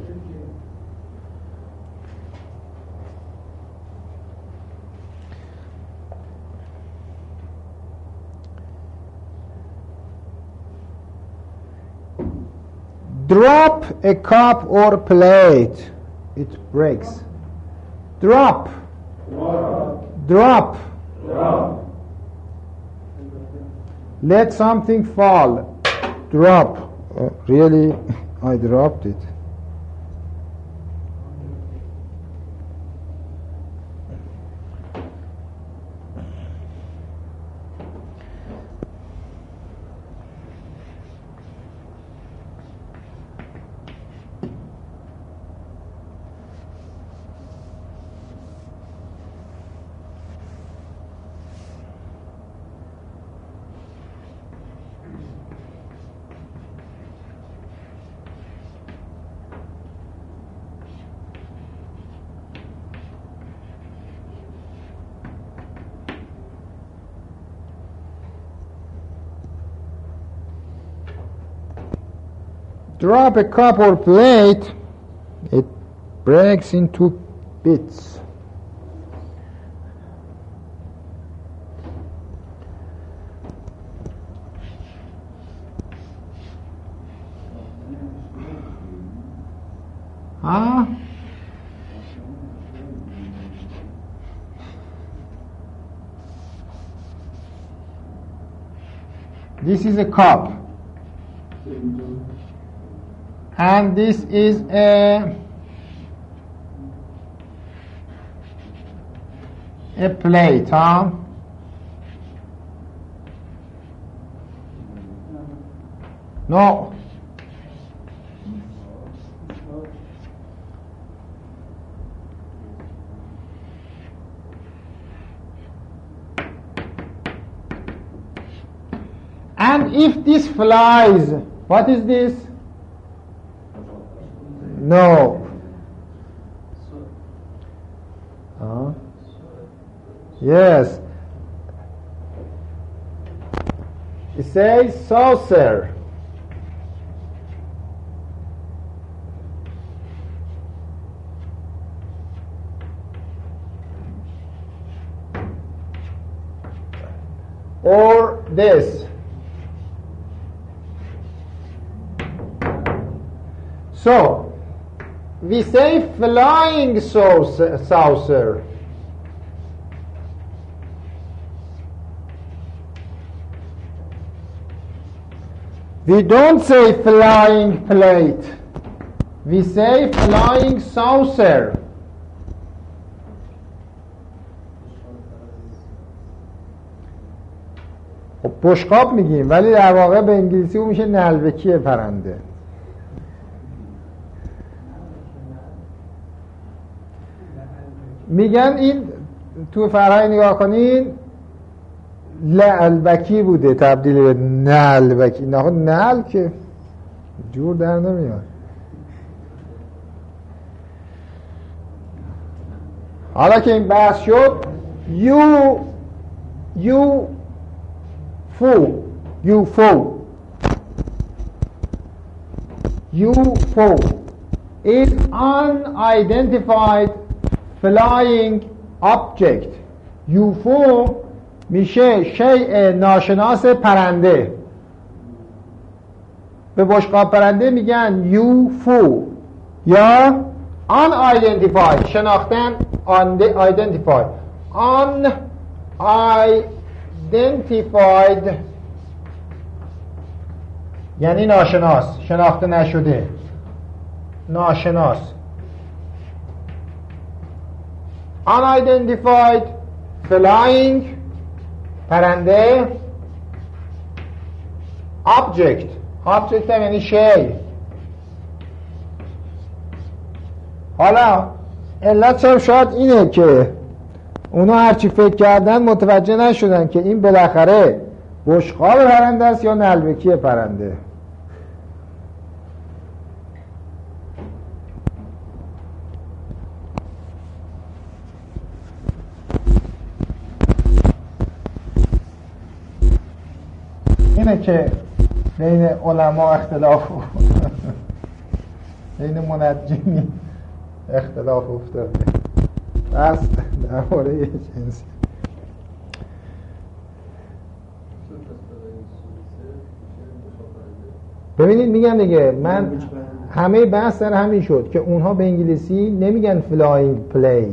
drop a cup or plate, it breaks. Drop. Drop. Drop. Drop. Let something fall. Drop. Oh, really? I dropped it. Drop a cup or plate, it breaks into bits. Huh? This is a cup. And this is a a plate, huh? No. And if this flies, what is this? No. Huh? Yes. It says saucer. Or this. So, we say flying saucer. We don't say flying plate. We say flying saucer. خب بشقاب میگیم ولی در واقع به انگلیسی اون میشه نلبکی پرنده. میگن این تو فرهنگ نگاه کنین لعلبکی بوده تبدیل به نلبکی. نه نل که جور در نمیاد. حالا که این بحث شد یو یو فو یو فو یو فو is unidentified flying object. یوفو میشه شیء ناشناس پرنده. به بشقاب پرنده میگن یوفو یا unidentified شناختن identified unidentified یعنی ناشناس شناخته نشده ناشناس unidentified flying پرنده object object هم یعنی شی. حالا علت هم شاید اینه که اونا هرچی فکر کردن متوجه نشدن که این بالاخره بشقاب پرنده است یا نلبکی پرنده. اینه که بین علما اختلاف بین منجمین اختلاف افتاده. بس در مورد جنسی ببینید میگم دیگه، من همه بحث در همین شد که اونها به انگلیسی نمیگن فلاینگ پلیت،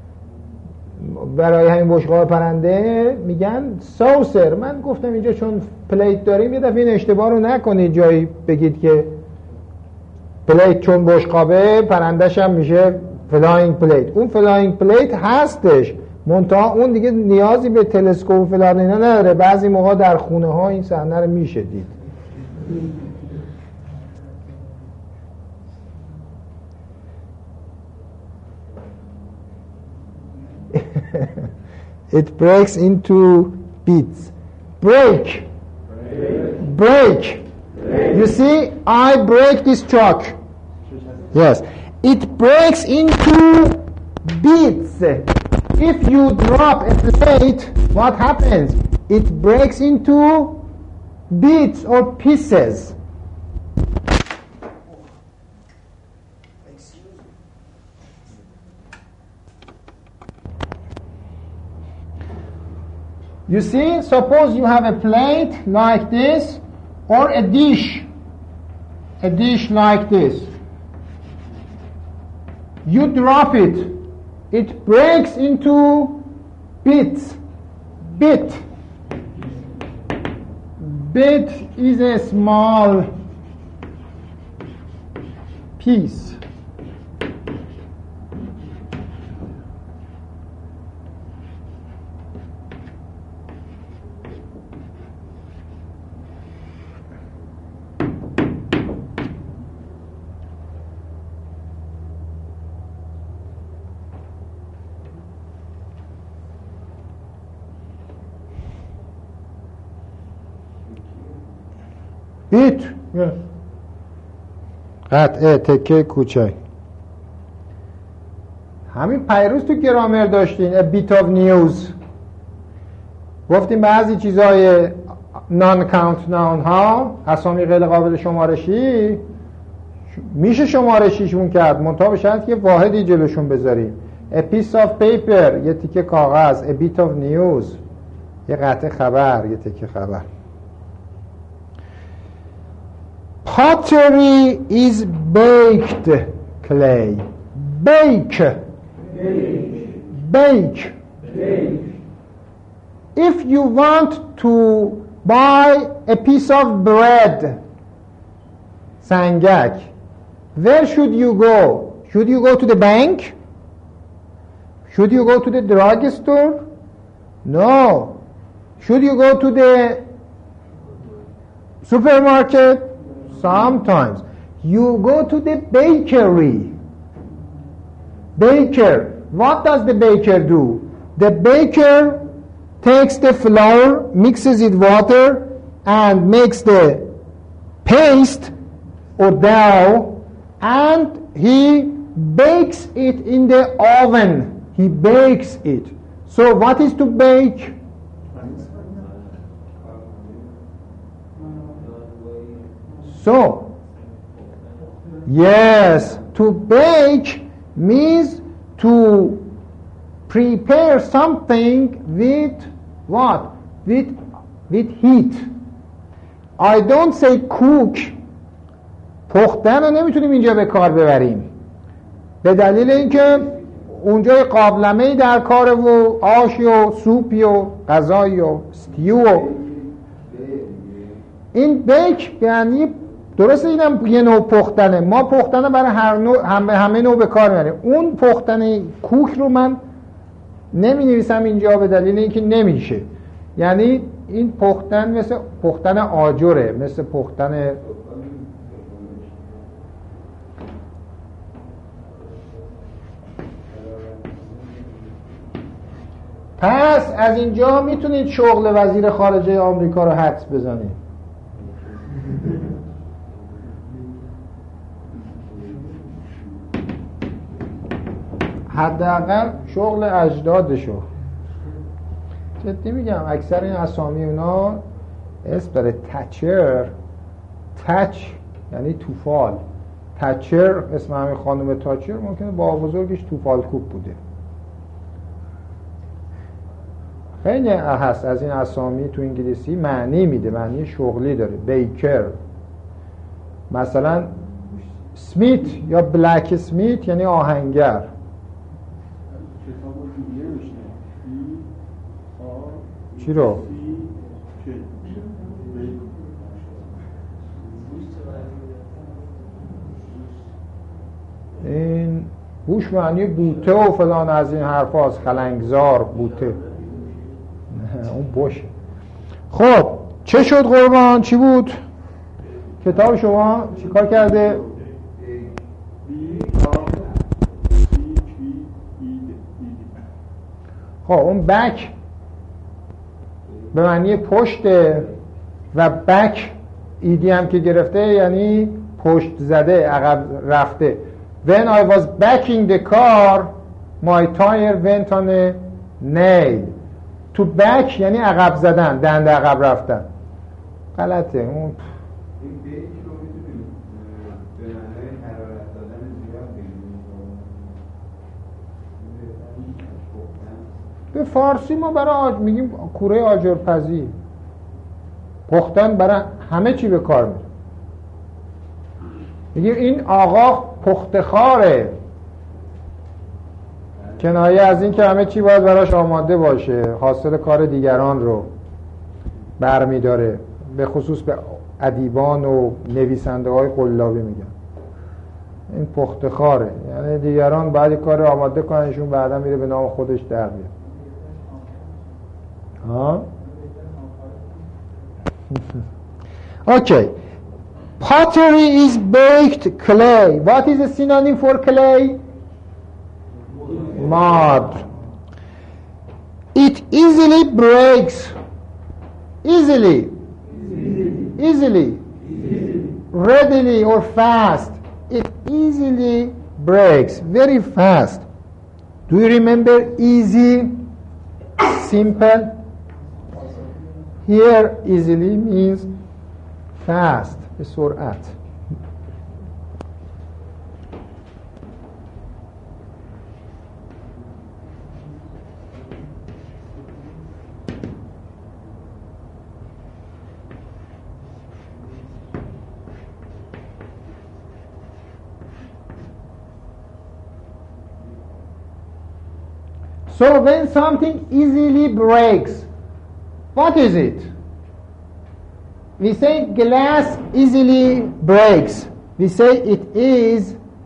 برای همین بشقاب پرنده میگن سوسر. من گفتم اینجا چون پلیت داریم یه دفعه این اشتباه رو نکنید، جایی بگید که پلیت چون بشقابه پرندش هم میشه فلاینگ پلیت. اون فلاینگ پلیت هستش، منتها اون دیگه نیازی به تلسکوپ فلان اینا نداره. بعضی موقع در خونه ها این صحنه رو میشه دید. It breaks into bits. Break. Break. Break. Break. You see, I break this chalk. Yes. It breaks into bits. If you drop a plate, what happens? It breaks into bits or pieces. You see, suppose you have a plate like this or a dish, a dish like this. You drop it, it breaks into bits. Bit. Bit is a small piece. بیت قطعه تکه کوچک. همین پیروز تو گرامر داشتین a bit of news. گفتیم بعضی چیزای non count noun ها، اسامی غیر قابل شمارشی میشه شمارشیشون کرد، منتها به شرطی که واحدی جلوشون بذاریم. a piece of paper یه تیکه کاغذ، a bit of news یه قطعه خبر، یه تیکه خبر. Pottery is baked clay. Bake. Bake. Bake. Bake. If you want to buy a piece of bread, سنگک, where should you go? Should you go to the bank? Should you go to the drugstore? No. Should you go to the supermarket? Sometimes you go to the bakery. Baker. What does the baker do? The baker takes the flour, mixes it water, and makes the paste or dough, and he bakes it in the oven. He bakes it. So what is to bake? So, yes, to bake means to prepare something with what? With, with heat. I don't say cook. پختن رو نمیتونیم اینجا به کار ببریم به دلیل اینکه اونجا قابلمه‌ای در کاره و آشی و سوپی و غذایی و استیو و این بیک یعنی درسته اینم یه نوع پختنه. ما پختن برای هر نوع همه, همه نوع به کار میبریم. اون پختن کوک رو من نمی نویسم اینجا به دلیل اینکه نمیشه. یعنی این پختن مثل پختن آجره، مثل پختن پس از اینجا میتونید شغل وزیر خارجه آمریکا رو حدس بزنید. حداقل شغل اجدادشو. جدی میگم اکثر این اسامی اونا اسم داره. تچر، تچ یعنی توفال. تچر اسم همین خانم تاچر ممکنه با بزرگش توفال کوب بوده. خیلی هست از این اسامی تو انگلیسی معنی میده، معنی شغلی داره. بیکر مثلا سمیت یا بلک سمیت یعنی آهنگر. چی رو؟ این بوش معنی بوته و فلان از این حرف هاست، خلنگزار بوته نه اون بوشه. خب چه شد قربان؟ چی بود؟ کتاب شما چی کار کرده؟ خب اون بک به معنی پشته و بک ایدی هم که گرفته یعنی پشت زده، عقب رفته. When I was backing the car my tire went on a nail. تو بک یعنی عقب زدن، دنده عقب رفتن. غلطه. اون این بیک رو میتونیم به معنای حرارت دادن زیاد بگیم. به فارسی ما برای آج... میگیم کوره آجرپزی. پختن برای همه چی به کار میره. میگیم این آقا پختخاره، کنایه از این که همه چی باید براش آماده باشه، حاصل کار دیگران رو برمی داره. به خصوص به ادیبان و نویسنده های قلابی میگن این پختخاره، یعنی دیگران بعد کار آماده کننشون بعدا میره به نام خودش در بیاد. ها okay. Pottery is baked clay. What is a synonym for clay? Mud. It easily breaks. Easily. Easily. Readily or fast. It easily breaks. Very fast. Do you remember easy? Simple. Here easily means fast. به سرعت. So when something easily breaks, what is it? We say glass easily breaks. We say it is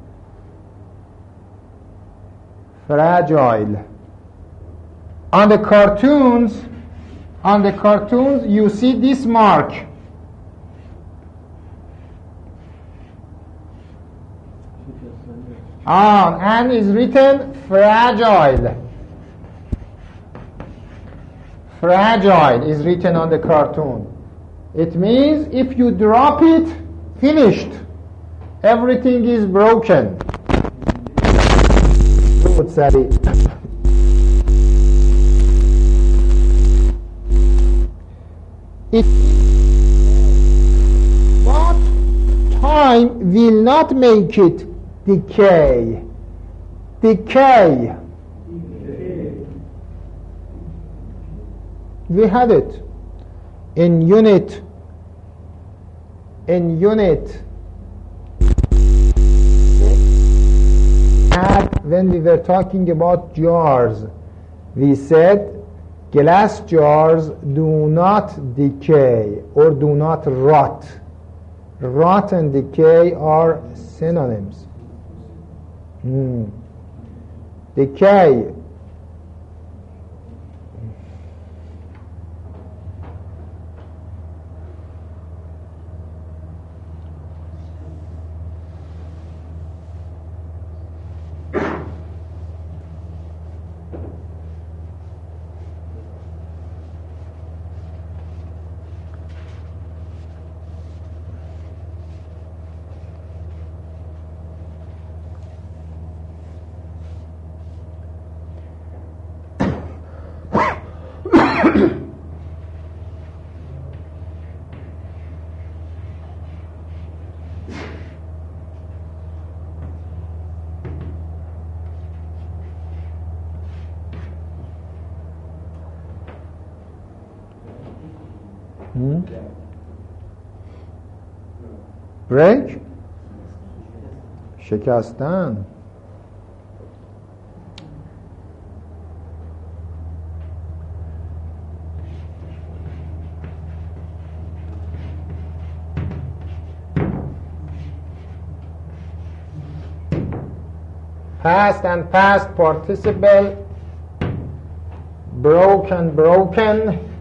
fragile. On the cartoons, on the cartoons you see this mark. On and is written fragile. Fragile is written on the cartoon. It means if you drop it, finished. Everything is broken. It, but time will not make it decay. Decay. We had it in unit in unit and when we were talking about jars we said glass jars do not decay or do not rot. Rot and decay are synonyms. hmm. Decay break شکستن. Past and past participle, broken, broken.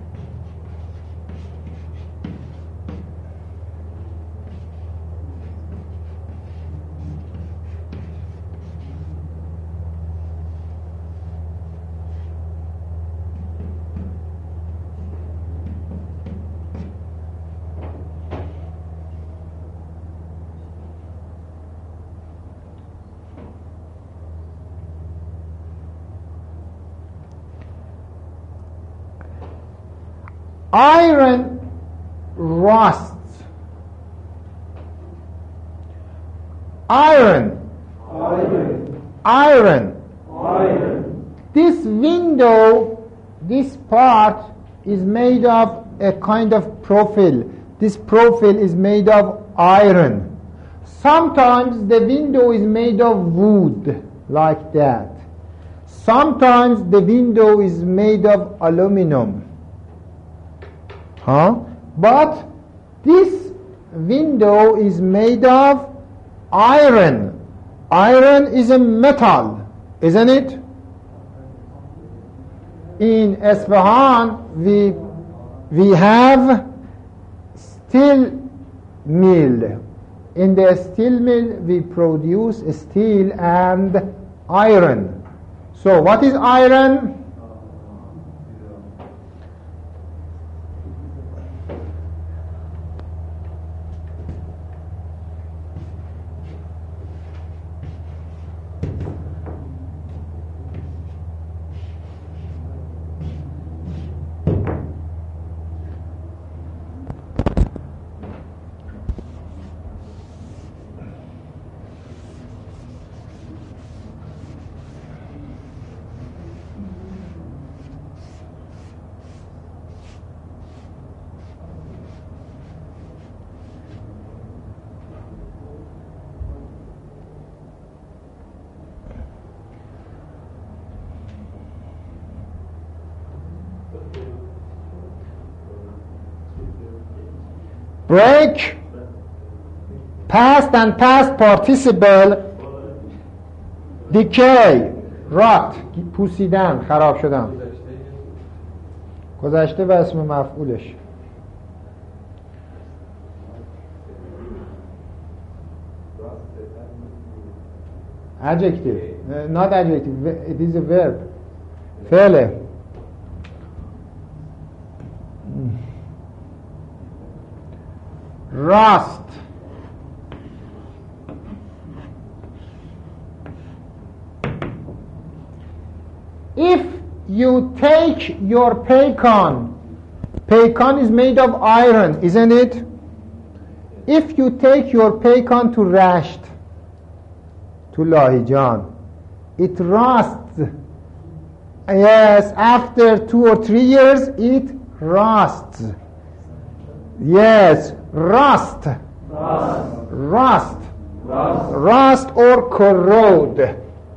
Iron rusts. Iron. Iron. Iron. Iron. This window, this part is made of a kind of profile. This profile is made of iron. Sometimes the window is made of wood, like that. Sometimes the window is made of aluminum. Huh? But this window is made of iron. Iron is a metal, isn't it? In Isfahan, we we have steel mill. In the steel mill, we produce steel and iron. So, what is iron? Break, past and past participle, decay, rot, پوسیدن، خراب شدن. گذشته و اسم مفعولش. Adjective, not adjective, it is a verb. فعله. Rust. If you take your paycon, paycon is made of iron, isn't it? If you take your paycon to Rasht, to Lahijan, it rusts. Yes, after two or three years, it rusts. Yes, rust. Rust. Rust. Rust. Rust or corrode.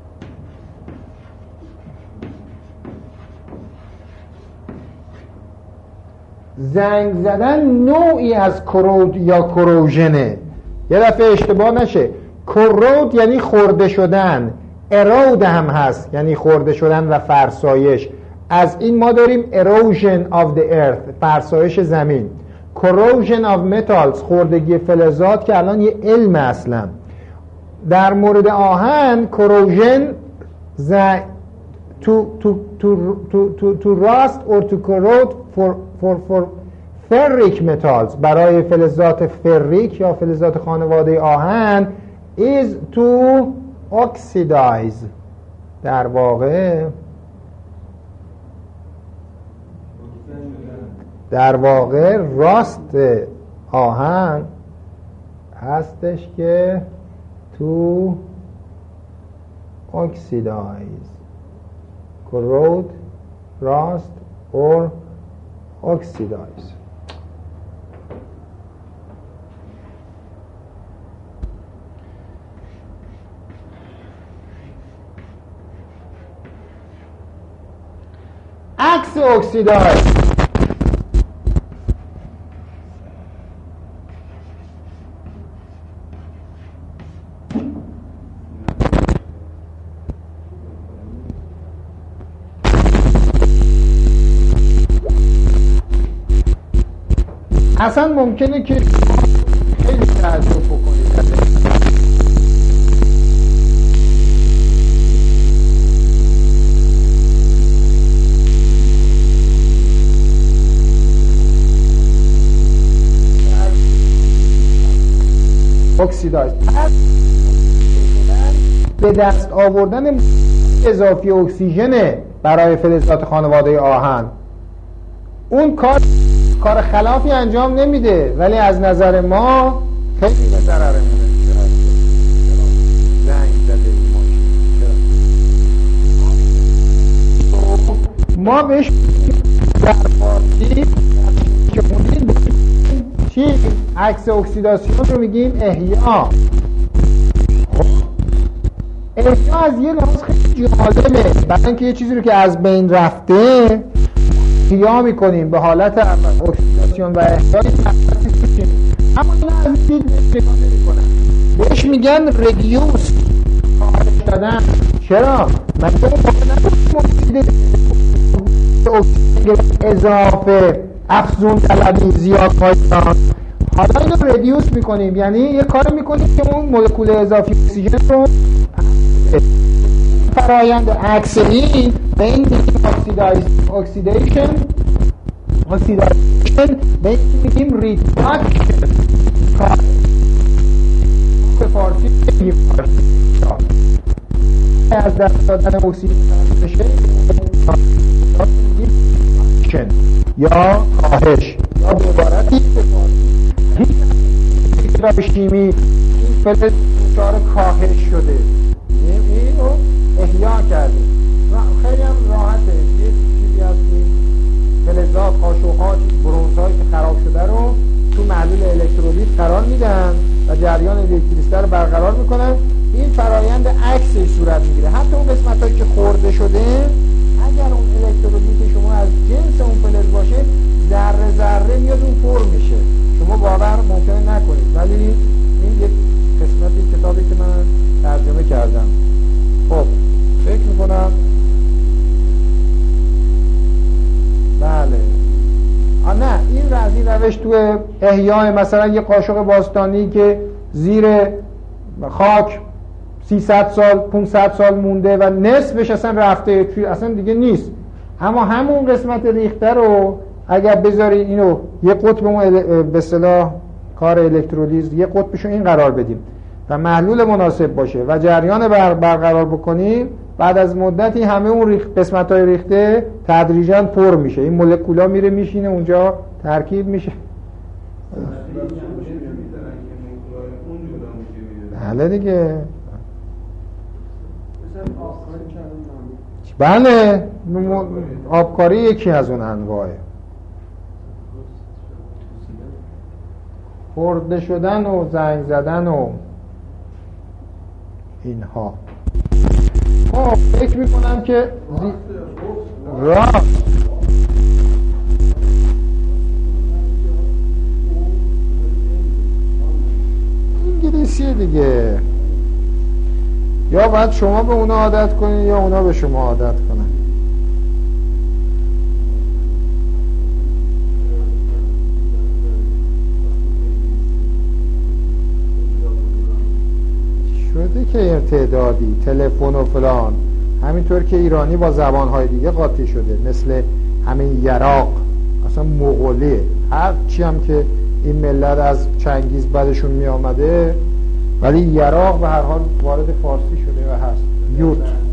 زنگ زدن نوعی از کرود یا کروژنه. یه دفعه اشتباه نشه. کرود یعنی خورده شدن، erode هم هست یعنی خورده شدن و فرسایش. از این ما داریم erosion of the earth، فرسایش زمین. corrosion of metals، خوردگی فلزات که الان یه علم اصلا. در مورد آهن corrosion ز... to, to, to, to, to, to rust or to corrode for, for, for ferric metals، برای فلزات فریک یا فلزات خانواده آهن is to oxidize. در واقع در واقع راست آهن هستش که to oxidize، corrode، rust or oxidize. عکس اکسیداز. اصلا ممکنه که خیلی تعجب بکنید اکسیداز به دست آوردن اضافی اکسیژن برای فلزات خانواده آهن. اون کار کار خلافی انجام نمیده، ولی از نظر ما خیلی به ضرر میره. زنگ زده ما بهش در فارسی که خوندیم چی؟ عکس اکسیداسیون رو میگیم احیا. احیا از یه لحاظ خیلی جالبه، برای اینکه یه چیزی رو که از بین رفته احیا میکنیم به حالت اکسیداسیون و احیای تحصیل میکنیم، اما این از دید نگاه نمیکنن، بهش میگن ریدیوس، کاهش دادن. چرا؟ مگه اون باقی نبود اکسیژن اضافه افزون طلبی زیاد پایدار، حالا اینو ریدیوس میکنیم، یعنی یه کار میکنیم که اون مولکول اضافی اکسیژن رو فرایند عکسی به این میگیم اکسیدیشن اکسیدیشن به این میگیم ریداکشن. به فارسی میگیم از دست دادن اکسیژن بشه یا کاهش یا عبارتی به فارسی شیمی این فلز دچار کاهش شده، این رو احیا کردیم. خیلی هم راحته، یه چیزی هست که فلزات قاشق‌ها برونزهایی که خراب شده رو تو محلول الکترولیت قرار میدن و جریان الکتریسیته رو برقرار میکنن، این فرایند عکسش صورت میگیره. حتی اون قسمتایی که خورده شده اگر اون الکترولیت شما از جنس اون فلز باشه ذره ذره میاد اون پر میشه، شما باور ممکنه نکنید، ولی این یک قسمتی کتابی که من ترجمه کردم. خب فکر میکنم بله آه نه این رازی روش تو احیای مثلا یه قاشق باستانی که زیر خاک سیصد سال پانصد سال مونده و نصفش اصلا رفته توی اصلا دیگه نیست، اما همون قسمت ریخته رو اگر بذاری اینو یه قطب اون به اصطلاح کار الکترولیز یه قطبشو این قرار بدیم و محلول مناسب باشه و جریان بر برقرار بکنیم، بعد از مدتی همه اون ریخ قسمت‌های ریخته تدریجاً پر میشه، این مولکولا میره میشینه اونجا ترکیب میشه. بله دیگه بله آبکاری یکی از اون انواعه. خورده شدن و زنگ زدن و اینها. خب فکر میکنم که زی... راست انگلیسیه دیگه، یا باید شما به اونا عادت کنید یا اونا به شما عادت کنن. شده که ارتدادی تلفن و فلان، همینطور که ایرانی با زبانهای دیگه قاطی شده، مثل همین یراق اصلا مغولی، هر چی هم که این ملت از چنگیز بعدشون می آمده، ولی یراق به هر حال وارد فارسی شده و هست. یوت